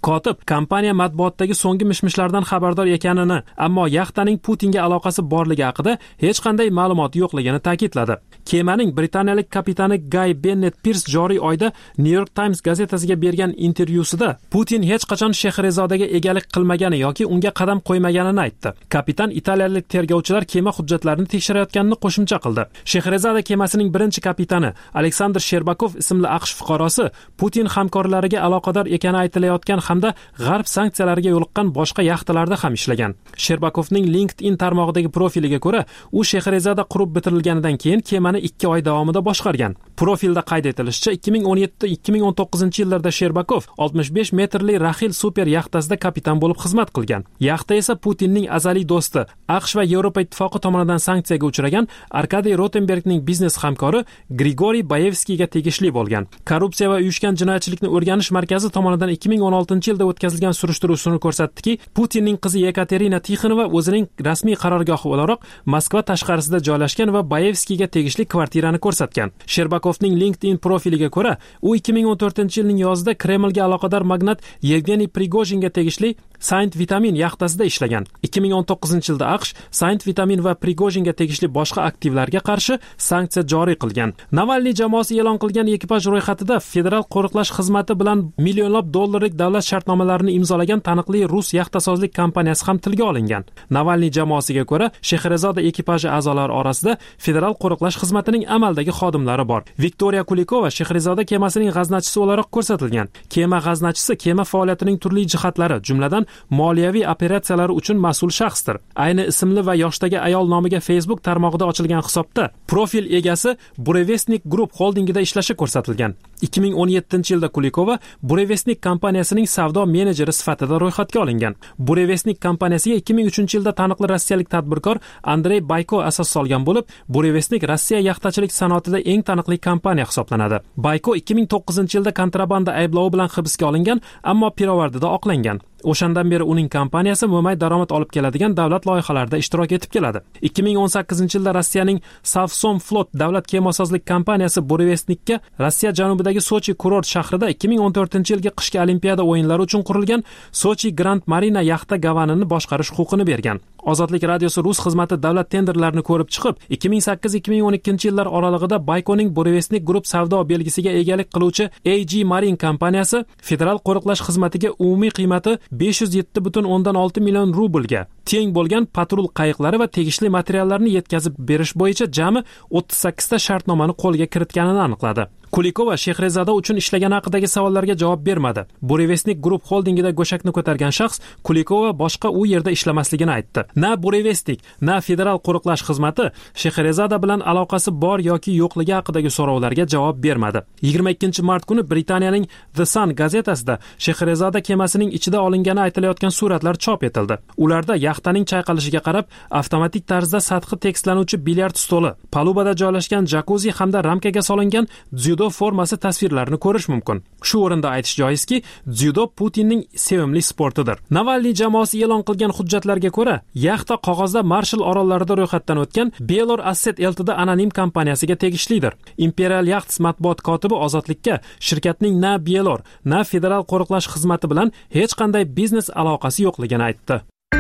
Kotib kompaniya matbuotdagi so'nggi mishmishlardan xabardor ekanini, ammo yaxtaning Putinga aloqasi borligi haqida hech qanday ma'lumot yo'qligini ta'kidladi. Kemaning britaniyalik kapitani Guy Bennett Pierce joriy oyda New York Times gazetasiga bergan intervyusida Putin hech qachon Shahrizodaga egalik qilmagani yoki unga qadam qo'ymaganini aytdi. Kapitan italiyalik tergovchilar kema hujjatlarini tekshirayotganini qo'shimcha qildi. Shahrizoda kemasining birinchi kapitani Aleksandr Sherbakov ismli AQSh fuqarosi Putin hamkorlariga aloqador ekani aytilayotgan hamda g'arb sanksiyalariga yo'liqqan boshqa yaxtalarda ham ishlagan. Sherbakovning LinkedIn tarmog'idagi profiliga ko'ra, u Shahrizoda qurib bitirilganidan keyin kemani ikki oy davomida boshqargan. Profilda qayd etilishicha, ikki ming o'n yetti ikki ming o'n to'qqizinchi yillarda Sherbakov oltmish besh metrli Rahil super yaxtasida kapitan bo'lib xizmat qilgan. Yaxta esa Putinning azaliy do'sti, AQSh va Yevropa ittifoqi tomonidan sanksiyaga uchragan Arkadiy Rotenbergning biznes hamkori Grigoriy Bayevskiyga tegishli bo'lgan. Korrupsiya va uyushgan jinoyatchilikni o'rganish markazi tomonidan ikki ming o'n oltinchi yilda o'tkazilgan surishtiruv suni ko'rsatdiki, Putinning qizi Yekaterina Tixonova o'zining rasmiy qarorgohi o'laroq Moskva tashqarisida joylashgan va Bayevskiyga tegishli kvartirani ko'rsatgan. Sherbakovning LinkedIn profiliga ko'ra, u ikki ming o'n to'rtinchi yilning yozida Kremlga aloqador magnat Yevgeniy Prigojinga tegishli Saint Vitamin yaxtasida ishlagan. ikki ming o'n to'qqizinchi yilda AQSh Saint Vitamin va Prigojinga tegishli boshqa aktivlarga qarshi sanksiya joriy qilgan. Navalniy jamoasi e'lon qilgan ekipaj ro'yxatida federal qo'riqlash xizmati bilan millionlab dollarlik davlat shartnomalarini imzolagan taniqli rus yaxtasozlik kompaniyasi ham tilga olingan. Navalniy jamoasiga ko'ra, Shahrizoda ekipaji a'zolari orasida federal qo'riqlash xizmatining amaldagi xodimlari bor. Viktoriya Kulikova Shahrizoda kemasining g'aznachisi o'laroq ko'rsatilgan. Kema g'aznachisi kema faoliyatining turli jihatlari, jumladan moliyaviy operatsiyalar uchun mas'ul shaxsdir. Ayni ismli va yoshdagi ayol nomiga Facebook tarmog'ida ochilgan hisobda profil egasi Burevestnik Group holdingida ishlashi ko'rsatilgan. ikki ming o'n yettinchi yilda Kulikova Burevestnik kompaniyasining savdo menejeri sifatida ro'yxatga olingan. Burevestnik kompaniyasiga ikki ming uchinchi yilda taniqli rossiyalik tadbirkor Andrey Bayko asos solgan bo'lib, Burevestnik Rossiya yaxtachilik sanoatida eng taniqli kompaniya hisoblanadi. Bayko ikki ming to'qqizinchi yilda kontrabanda ayblovi bilan hibsga olingan, ammo pirovardida oqlangan. O'shandan beri uning kompaniyasi mo'may daromad olib keladigan davlat loyihalarida ishtirok etib keladi. ikki ming o'n sakkizinchi yilda Rossiyaning Savsom Flot davlat kemasozlik kompaniyasi Burevestnikka Rossiya janubidagi Sochi kurort shahrida ikki ming o'n to'rtinchi yilgi qishki olimpiada o'yinlari uchun qurilgan Sochi Grand Marina yaxta gavanini boshqarish huquqini bergan. Ozodlik radiosi rus xizmati davlat tenderlarini ko'rib chiqib, ikki ming sakkiz ikki ming o'n ikkinchi yillar oralig'ida Baykoning Burevestnik Group savdo belgisiga egalik qiluvchi A G Marine kompaniyasi federal qo'riqlash xizmatiga umumiy qiymati besh yuz yetti butun o'ndan olti million rublga teng bo'lgan patrul qayiqlari va tegishli materiallarni yetkazib berish bo'yicha jami o'ttiz sakkizta shartnomani qo'lga kiritganini aniqladi. Kulikova Shahrizoda uchun ishlagan haqidagi savollarga javob bermadi. Burevestnik Group holdingida go'shakni ko'targan shaxs Kulikova boshqa u yerda ishlamasligini aytdi. Na Burevestnik, na federal qo'riqlash xizmati Shahrizoda bilan aloqasi bor yoki yo'qligi haqidagi so'rovlarga javob bermadi. yigirma ikkinchi mart kuni Britaniyaning The Sun gazetasida Shahrizoda kemasining ichida olingani aytilayotgan suratlar chop etildi. Ularda yaxtaning chayqalishiga qarab, avtomatik tarzda sathi tekislanuvchi bilyard stoli, palubada joylashgan jakuzi hamda ramkaga solingan dzyudo formasi tasvirlarini ko'rish mumkin. Shu o'rinda aytish joizki, dzyudo Putinning sevimli sportidir. Navalniy jamoasi e'lon qilgan hujjatlarga ko'ra, yaxta qog'ozda Marshall orollarida ro'yxatdan o'tgan Belor Asset Ltd anonim kompaniyasiga tegishlidir. Imperial Yachts matbuot kotibi Ozodlikka shirkatning na Belor, na federal qo'riqlash xizmati bilan hech qanday biznes aloqasi yo'qligini aytdi.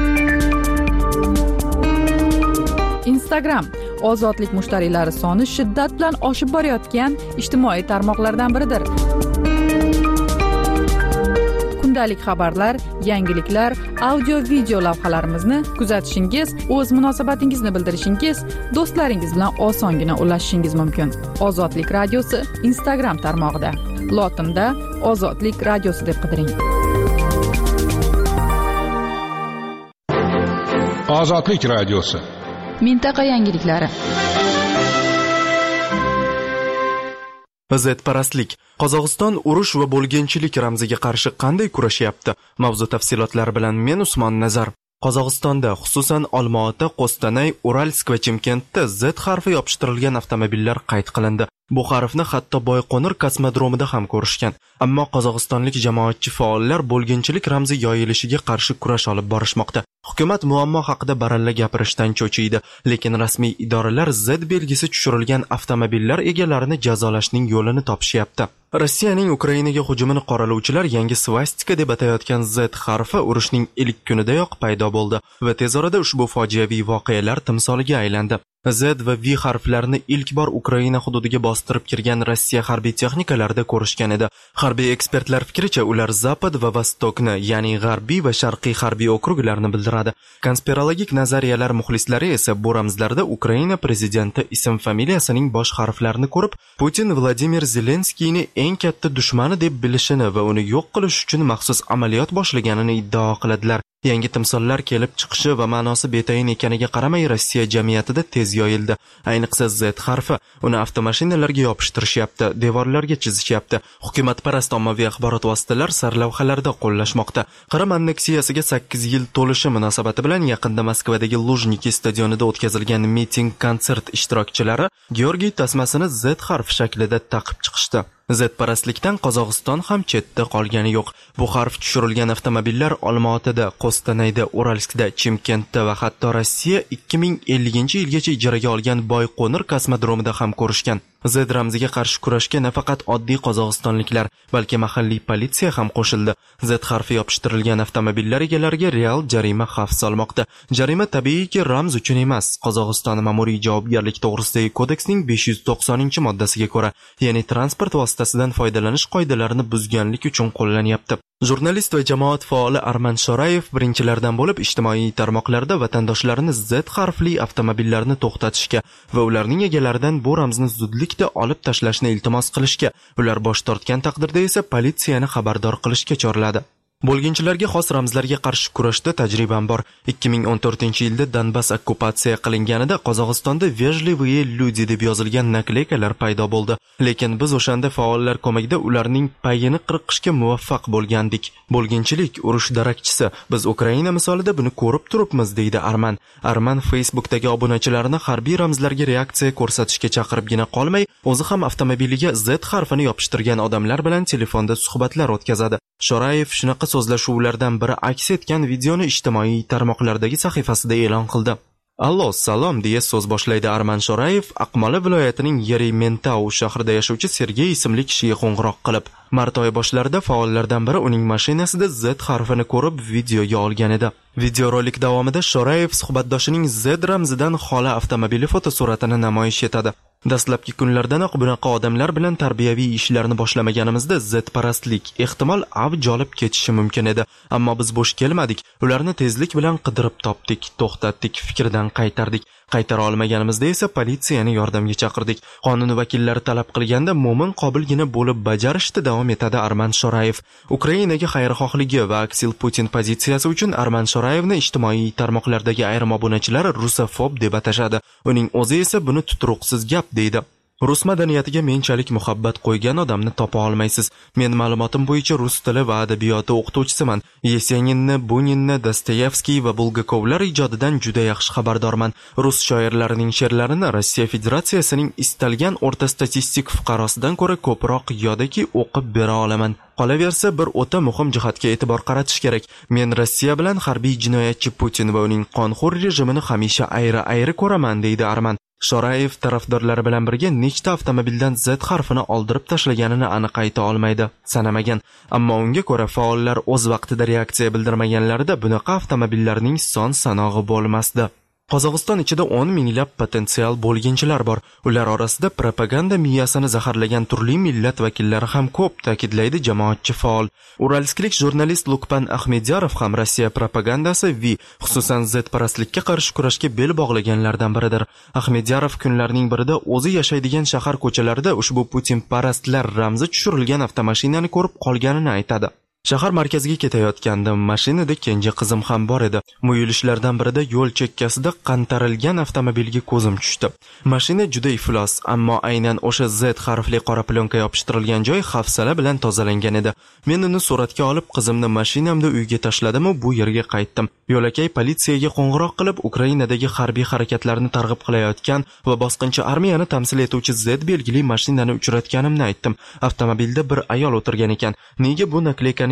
Instagram ozodlik mushtariylari soni shiddat bilan oshib borayotgan ijtimoiy tarmoqlardan biridir. Kundalik xabarlar, yangiliklar, audio video lavhalarimizni kuzatishingiz, o'z munosabatingizni bildirishingiz, do'stlaringiz bilan osongina ulashishingiz mumkin. Ozodlik radiosi Instagram tarmog'ida lotinda Ozodlik radiosi deb qidiring. Ozodlik radiosi Mintaqa yangiliklari. Vaziyatparastlik. Qozog'iston urush va bo'lginchilik ramziga qarshi qanday kurashyapti? Mavzu tafsilotlari bilan men Usmon Nazar. Qozog'istonda, xususan Olmaota, Qo'stanay, Uralsk va Chimkentda Z harfi yopishtirilgan avtomobillar qayd qilindi. Bu harfni hatto Boyqo'nir kosmodromida ham ko'rishgan. Ammo qozog'istonlik jamoatchi faollar bo'lginchilik ramzi yoyilishiga qarshi kurash olib borishmoqda. Hukumat muammo haqida baralla gapirishdan cho'chiydi, lekin rasmiy idoralar Z belgisi tushirilgan avtomobillar egalarini jazolashning yo'lini topishyapti. Rossiyaning Ukrainaga hujumini qoralovchilar yangi svastika deb atayotgan Z harfi urushning ilk kunidayoq paydo bo'ldi va tez orada ushbu fojiaviy voqealar timsoliga aylandi. Z va V harflarini ilk bor Ukraina hududiga bostirib kirgan Rossiya harbiy texnikalarida ko'rishgan edi. Harbiy ekspertlar fikricha, ular Zapad va Vostokni, ya'ni g'arbiy va sharqiy harbiy okruglarni bildiradi. Konspirologik nazariyalar muxlislari esa bu ramzlarda Ukraina prezidenti ism-familiyasining bosh harflarini ko'rib, Putin Vladimir Zelenskiyni eng katta dushmani deb bilishini va uni yo'q qilish uchun maxsus amaliyot boshlaganini iddao qiladilar. Yangi timsollar kelib chiqishi va ma'nosi betayin ekaniga qaramay Rossiya jamiyatida tez yoyildi. Ayniqsa Z harfi uni avtomashinalarga yopishtirishyapti, devorlarga chizishyapti. Hukumatparast ommaviy axborot vositalar sarlavhalarda qo'llashmoqda. Qrim anneksiyasiga sakkiz yil to'lishi munosabati bilan yaqinda Moskvadagi Lujniki stadionida o'tkazilgan miting konsert ishtirokchilari Georgiy tasmasini Z harfi shaklida taqib chiqishdi. Z-parastlikdan Qozog'iston ham chetda qolgani yo'q. Bu harf tushirilgan avtomobillar Olmaotada, Qo'stanayda, Uralskda, Chimkentda va hatto Rossiya ikki ming ellinchi yilgacha ijaraga olgan Boyqo'nir kosmodromida ham ko'rishgan. Z ramziga qarshi kurashga nafaqat oddiy qozog'istonliklar, balki mahalliy politsiya ham qo'shildi. Z harfi yopishtirilgan avtomobillar egalariga real jarima xavf solmoqda. Jarima tabiiyki ramz uchun emas, Qozog'iston ma'muriy javobgarlik to'g'risidagi kodeksning besh yuz to'qsoninchi moddasiga ko'ra, ya'ni transport vositasidan foydalanish qoidalarini buzganlik uchun qo'llanyapti. Jurnalist va jamoat faoli Arman Shorayev birinchilardan bo'lib ijtimoiy tarmoqlarda vatandoshlarini Z harfli avtomobillarni to'xtatishga va ularning egalaridan bu ramzni zudlikda olib tashlashni iltimos qilishga, ular bosh tortgan taqdirda esa politsiyani xabardor qilishga chorladi. Bo'lginchilarga xos ramzlarga qarshi kurashda tajribam bor. ikki ming o'n to'rtinchi yilda Donbass okkupatsiya qilinganida Qozog'istonda "Vejlivые люди" deb yozilgan nakleykalar paydo bo'ldi. Lekin biz o'shanda faollar ko'magida ularning payini qirqishga muvaffaq bo'lgandik. Bo'lginchilik urush darakchisi. Biz Ukraina misolida buni ko'rib turibmiz, deydi Arman. Arman Facebookdagi obunachilarini harbiy ramzlarga reaksiya ko'rsatishga chaqiribgina qolmay, o'zi ham avtomobiliga Z harfini yopishtirgan odamlar bilan telefonda suhbatlar o'tkazadi. Shorayev shunaqa so'zlashuvlardan biri aks etgan videoni ijtimoiy tarmoqlardagi sahifasida e'lon qildi. Allo, salom deya so'z boshlaydi Arman Shorayev Aqmola viloyatining Yerementau shahrida yashovchi Sergey ismli kishiga qo'ng'iroq qilib, mart oyi boshlarida faollardan biri uning mashinasida Z harfini ko'rib videoga olgan edi. Videorolik davomida Shorayev suhbatdoshining Z ramzidan xoli avtomobili fotosuratini namoyish etadi. Dastlabki kunlardanoq bunaqa odamlar bilan tarbiyaviy ishlarni boshlamaganimizda Z-parastlik ehtimol avj olib ketishi mumkin edi, ammo biz bo'sh kelmadik. Ularni tezlik bilan qidirib topdik, to'xtatdik, fikrdan qaytardik. Qaytara olmaganimizda esa politsiyani yordamga chaqirdik. Qonun vakillari talab qilganda mo'min qobilgina bo'lib bajarishda davom etadi Arman Shorayev. Ukrainaga xayrixohligi va aksil Putin pozitsiyasi uchun Arman Shorayevni ijtimoiy tarmoqlardagi ayrim obunachilar rusofob deb atashadi. Uning o'zi esa buni tuturuqsiz gap deydi. Rus madaniyatiga menchalik muhabbat qo'ygan odamni topa olmaysiz. Men ma'lumotim bo'yicha rus tili va adabiyoti o'qituvchisiman. Yeseninni, Buninni, Dostoyevskiy va Bulgakovlar ijodidan juda yaxshi xabardorman. Rus shoirlarining she'rlarini Rossiya Federatsiyasining istalgan o'rta statistik fuqarosidan ko'ra ko'proq yodaki o'qib bera olaman. Qolaversa, bir o'ta muhim jihatga e'tibor qaratish kerak. Men Rossiya bilan harbiy jinoyatchi Putin va uning qonxo'r rejimini hamisha ayri-ayri ko'raman, deydi Arman. Shorayev tarafdorlari bilan birga nechta avtomobildan Z harfini oldirib tashlaganini aniq ayta olmaydi, sanamagan. Ammo unga ko'ra faollar o'z vaqtida reaksiya bildirmaganlarida bunaqa avtomobillarning son sanog'i bo'lmasdi. Qozog'iston ichida o'n minglab potensial bo'lginchilar bor. Ular orasida propaganda miyasini zaharlagan turli millat vakillari ham ko'p, ta'kidlaydi jamoatchi faol. Uralsklik jurnalist Lukpan Ahmedyarov ham Rossiya propagandasi V, xususan Z-parastlikka qarshi kurashga bel bog'laganlardan biridir. Ahmedyarov kunlarning birida o'zi yashaydigan shahar ko'chalarida ushbu Putin parastlar ramzi tushirilgan avtomashinani ko'rib qolganini aytadi. Shahar markaziga ketayotgandim, mashinada kenja qizim ham bor edi. Muyulishlardan birida yo'l chekkasida qantarilgan avtomobilga ko'zim tushdi. Mashina juda iflos, ammo aynan o'sha Z harfli qora plyonka yopishtirilgan joy hafsala bilan tozalangan edi. Men uni suratga olib, qizimni mashinamda uyga tashladim va bu yerga qaytdim. Yo'lakay politsiyaga qo'ng'iroq qilib, Ukrainadagi harbiy harakatlarni targ'ib qilayotgan va bosqinchi armiyani tamsil etuvchi Z belgili mashinani uchratganimni aytdim. Avtomobilda bir ayol o'tirgan ekan. Nega bu nakleyka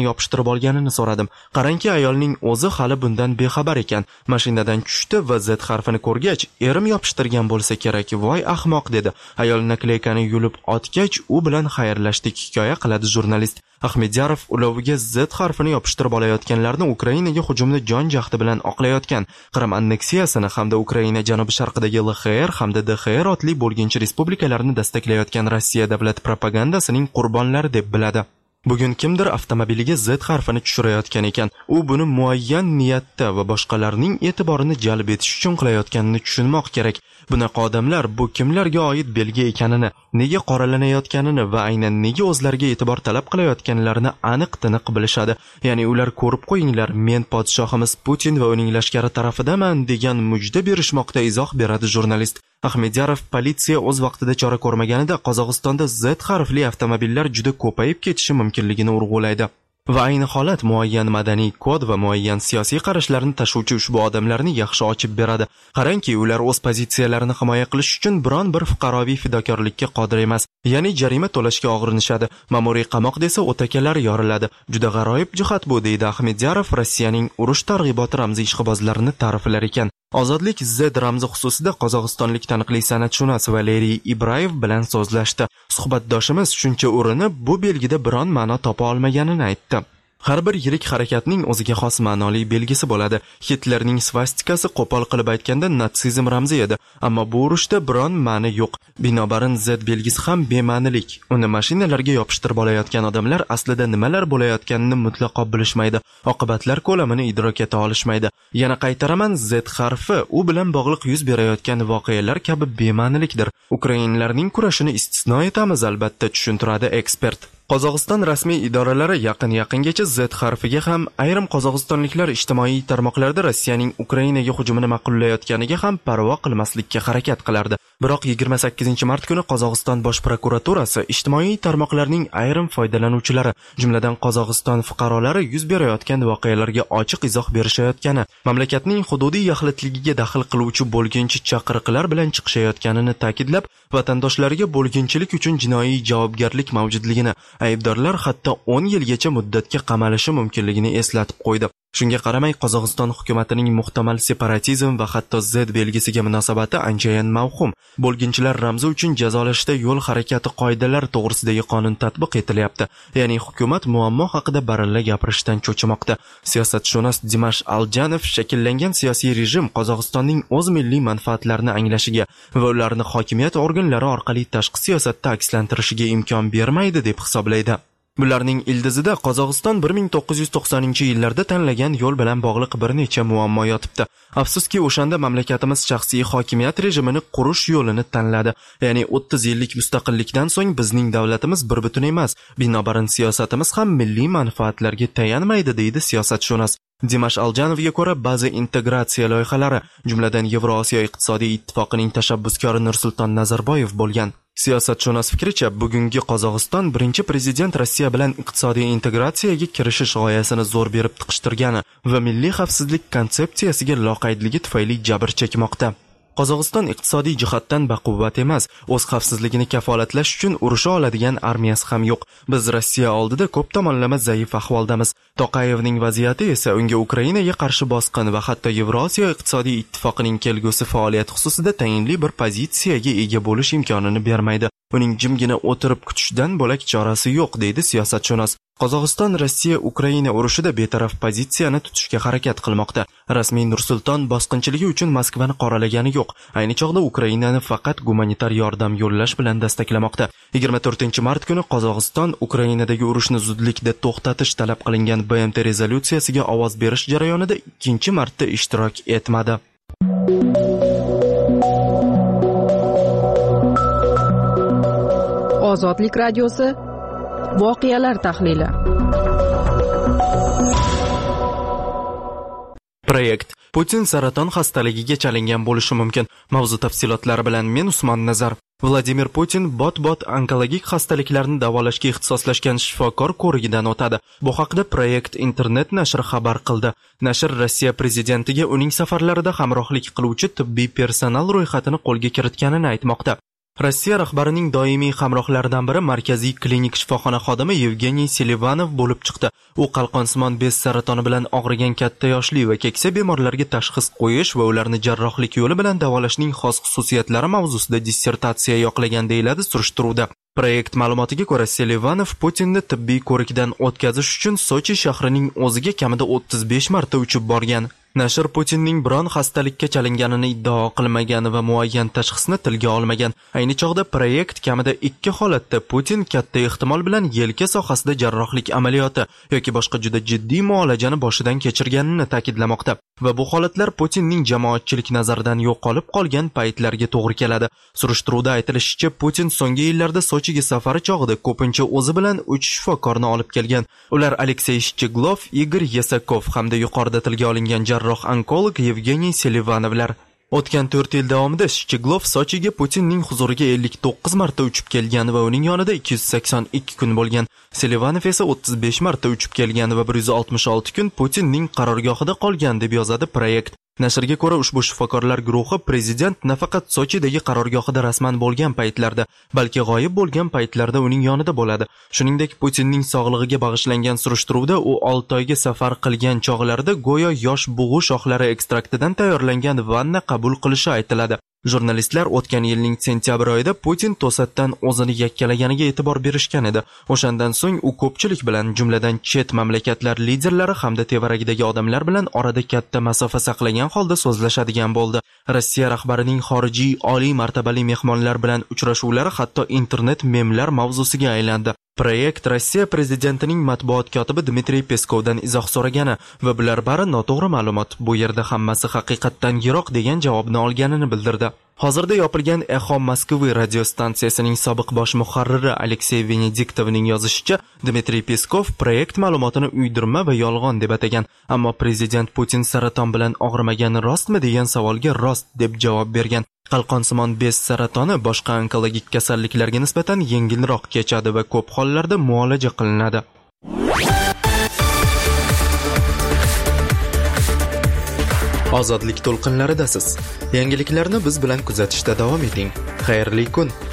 narsalarini yopishtirib olganini so'radim. Qarangki, ayolning o'zi hali bundan bexabar ekan. Mashinadan tushdi va Z harfini ko'rgach, erim yopishtirgan bo'lsa kerak. Voy ahmoq dedi. Ayol nakleykani yulib otgach, u bilan xayrlashdik, hikoya qiladi jurnalist. Ahmediyarov uloviga Z harfini yopishtirib olayotganlarni Ukrainaga hujumni jon jahdi bilan oqlayotgan, Qrim anneksiyasini hamda Ukraina janubi-sharqidagi L X R hamda D X R otli bo'lginchi respublikalarni dastaklayotgan Rossiya davlat propagandasining qurbonlari deb biladi. Bugun kimdir avtomobiliga Z harfini tushirayotgan ekan. U buni muayyan niyatda va boshqalarning e'tiborini jalb etish uchun qilayotganini tushunmoq kerak. Bunaqa odamlar bu kimlarga oid belgi ekanini, nega qoralanayotganini va aynan nega o'zlariga e'tibor talab qilayotganlarini aniq-tiniq bilishadi. Ya'ni ular ko'rib qo'yinglar, men podshohimiz Putin va uning lashkari tarafidaman degan mujda berishmoqda, izoh beradi jurnalist. Ahmediyarov politsiya o'z vaqtida chora ko'rmaganida Qozog'istonda Z harfli avtomobillar juda ko'payib ketishi mumkinligini urg'ulaydi. Va ayni holat muayyan madaniy kod va muayyan siyosiy qarashlarni tashuvchi ushbu odamlarni yaxshi ochib beradi. Qarangki, ular o'z pozitsiyalarini himoya qilish uchun biron bir fuqaroviy fidokorlikka qodir emas. Ya'ni jarima to'lashga og'irinishadi. Ma'muriy qamoq desa o'takalar yoriladi. Juda g'aroyib jihat bu, deydi Ahmediyarov Rossiyaning urush targ'iboti ramziy ishqibozlarini ta'riflar ekan. Ozodlik Z ramzi xususida qozog'istonlik taniqli san'atshunos Valeriy Ibrayev bilan so'zlashdi. Suhbatdoshimiz shuncha urinib, bu belgida biron ma'no topa olmaganini aytdi. Har bir yirik harakatning o'ziga xos ma'noli belgisi bo'ladi. Hitlerning svastikasi qo'pol qilib aytganda natsizm ramzi edi, ammo bu urushda biron ma'ni yo'q. Binobarin Z belgisi ham bema'nilik. Uni mashinalarga yopishtirib olayotgan odamlar aslida nimalar bo'layotganini mutlaqo bilishmaydi. Oqibatlar ko'lamini idrok eta olishmaydi. Yana qaytaraman, Z harfi u bilan bog'liq yuz berayotgan voqealar kabi bema'nilikdir. Ukrainalarning kurashini istisno etamiz, albatta, tushuntiradi ekspert. Qozog'iston rasmiy idoralari yaqin-yaqingacha Z harfiga ham, ayrim qozog'istonliklar ijtimoiy tarmoqlarda Rossiyaning Ukrainaga hujumini ma'qullayotganiga ham parvo qilmaslikka harakat qilardi. Biroq yigirma sakkizinchi mart kuni Qozog'iston bosh prokuraturasi ijtimoiy tarmoqlarning ayrim foydalanuvchilari, jumladan Qozog'iston fuqarolari yuz berayotgan voqealarga ochiq izoh berishayotgani, mamlakatning hududiy yaxlitligiga daxl qiluvchi bo'lginchi chaqiriqlar bilan chiqishayotganini ta'kidlab, vatandoshlariga bo'lginchilik uchun jinoiy javobgarlik mavjudligini, aybdorlar hatto o'n yilgacha muddatga qamalishi mumkinligini eslatib qo'ydi. Shunga qaramay, Qozog'iston hukumatining muhtamal separatizm va hatto Z belgisiga munosabati anchayin mavhum. Bo'lginchilar ramzi uchun jazolashda yo'l harakati qoidalari to'g'risidagi qonun tatbiq etilyapti. Ya'ni hukumat muammo haqida baralla gapirishdan cho'chimoqda. Siyosatshunos Dimash Aljanov shakllangan siyosiy rejim Qozog'istonning o'z milliy manfaatlarini anglashiga va ularni hokimiyat organlari orqali tashqi siyosatda akslantirishiga imkon bermaydi deb hisoblaydi. Bularning ildizida Qozog'iston bir ming to'qqiz yuz to'qsoninchi yillarda tanlagan yo'l bilan bog'liq bir necha muammo yotibdi. Afsuski, o'shanda mamlakatimiz shaxsiy hokimiyat rejimini qurish yo'lini tanladi. Ya'ni o'ttiz yillik mustaqillikdan so'ng bizning davlatimiz bir butun emas, binobarin siyosatimiz ham milliy manfaatlarga tayanmaydi, deydi siyosatshunos. Dimash Aljanovga ko'ra, ba'zi integratsiya loyihalari, jumladan Yevrosiyo iqtisodiy ittifoqining tashabbuskori Nursulton Nazarboyev bo'lgan. Siyosatshunos fikricha, bugungi Qozog'iston birinchi prezident Rossiya bilan iqtisodiy integratsiyaga kirishish g'oyasini zo'r berib tiqishtirgani va milliy xavfsizlik konsepsiyasiga loqaydligi tufayli jabr chekmoqda. Qozog'iston iqtisodiy jihatdan baquvvat emas, o'z xavfsizligini kafolatlash uchun urusha oladigan armiyasi ham yo'q. Biz Rossiya oldida ko'p tomonlama zaif ahvoldamiz. Toqayevning vaziyati esa unga Ukrainaga qarshi bosqin va hatto Yevrosiyo iqtisodiy ittifoqining kelgusi faoliyat xususida tayinli bir pozitsiyaga ega bo'lish imkonini bermaydi. Uning jimgina o'tirib kutishdan bo'lak chorasi yo'q, deydi siyosatshunos. Qozog'iston Rossiya Ukraina urushida betaraf pozitsiyani tutishga harakat qilmoqda. Rasmiy Nursulton bosqinchiligi uchun Moskvani qoralagani yo'q. Ayni chog'da Ukrainani faqat gumanitar yordam yo'llash bilan dastaklamoqda. yigirma to'rtinchi mart kuni Qozog'iston Ukrainadagi urushni zudlikda to'xtatish talab qilingan B M T rezolyutsiyasiga ovoz berish jarayonida ikkinchi marta ishtirok etmadi. Ozodlik radiosi voqealar tahlili. Proyekt Putin saraton xastaligiga chalingan bo'lishi mumkin. Mavzu tafsilotlari bilan men Usmon Nazar. Vladimir Putin bot-bot onkologik xastaliklarni davolashga ixtisoslashgan shifokor ko'rigidan o'tadi. Bu haqda Proyekt internet nashri xabar qildi. Nashr Rossiya prezidentiga uning safarlarida hamrohlik qiluvchi tibbiy personal ro'yxatini qo'lga kiritganini aytmoqda. Rossiya rahbarining doimiy hamrohlaridan biri markaziy klinik shifoxona xodimi Yevgeniy Selivanov bo'lib chiqdi. U qalqonsimon bez saratoni bilan og'rigan katta yoshli va keksa bemorlarga tashxis qo'yish va ularni jarrohlik yo'li bilan davolashning xos xususiyatlari mavzusida dissertatsiya yoqlagan deyiladi surishtiruvda. Proyekt ma'lumotiga ko'ra, Selivanov Putinni tibbiy ko'rikdan o'tkazish uchun Sochi shahrining o'ziga kamida o'ttiz besh marta uchib borgan. Nashr Putinning biron xastalikka chalinganini iddao qilmagan va muayyan tashxisni tilga olmagan. Ayni chog'da proyekt kamida ikki holatda Putin katta ehtimol bilan yelka sohasida jarrohlik amaliyoti yoki boshqa juda jiddiy muolajani boshidan kechirganini ta'kidlamoqda. Va bu holatlar Putinning jamoatchilik nazaridan yo'qolib qolgan paytlarga to'g'ri keladi. Surishtiruvda aytilishicha, Putin so'nggi yillarda Sochiga safari chog'ida ko'pincha o'zi bilan uch shifokorni olib kelgan. Ular Aleksey Shcheglov, Igor Yesakov hamda yuqorida tilga olingan jarroh onkolog Yevgeniy Selivanovlar. O'tgan to'rt yil davomida Shcheglov Sochiga Putinning huzuriga ellik to'qqiz marta uchib kelgan va uning yonida ikki yuz sakson ikki kun bo'lgan. Selivanov esa o'ttiz besh marta uchib kelgan va bir yuz oltmish olti kun Putinning qarorgohida qolgan deb yozadi proyekt. Nashrga ko'ra, ushbu shifokorlar guruhi prezident nafaqat Sochidagi qarorgohida rasman bo'lgan paytlarda, balki g'oyib bo'lgan paytlarda uning yonida bo'ladi. Shuningdek, Putinning sog'lig'iga bag'ishlangan surishtiruvda u olti oyga safar qilgan chog'larida go'yo yosh bug'u shoxlari ekstraktidan tayyorlangan vanna qabul qilishi aytiladi. Jurnalistlar o'tgan yilning sentyabr oyida Putin to'satdan o'zini yakkalaganiga e'tibor berishgan edi. O'shandan so'ng u ko'pchilik bilan, jumladan chet mamlakatlar liderlari hamda tevaragidagi odamlar bilan orada katta masofa saqlagan holda so'zlashadigan bo'ldi. Rossiya rahbarining xorijiy oliy martabali mehmonlar bilan uchrashuvlari hatto internet memlar mavzusiga aylandi. Proyekt Rossiya prezidentining matbuot kotibi Dmitriy Peskovdan izoh so'ragani va bular bari noto'g'ri ma'lumot, bu yerda hammasi haqiqatdan yiroq degan javobni olganini bildirdi. Hozirda yopilgan Echo Moskvy radiostansiyasining sobiq bosh muharriri Aleksey Venediktovning yozishicha, Dmitriy Peskov proyekt ma'lumotini uydirma va yolg'on deb atagan, ammo prezident Putin saraton bilan og'rimagani rostmi degan savolga rost deb javob bergan. Qalqonsimon bez saratoni boshqa onkologik kasalliklarga nisbatan yengilroq kechadi va ko'p hollarda muolaja qilinadi. Ozodlik to'lqinlaridasiz. Yangiliklarni biz bilan kuzatishda davom eting. Xayrli kun.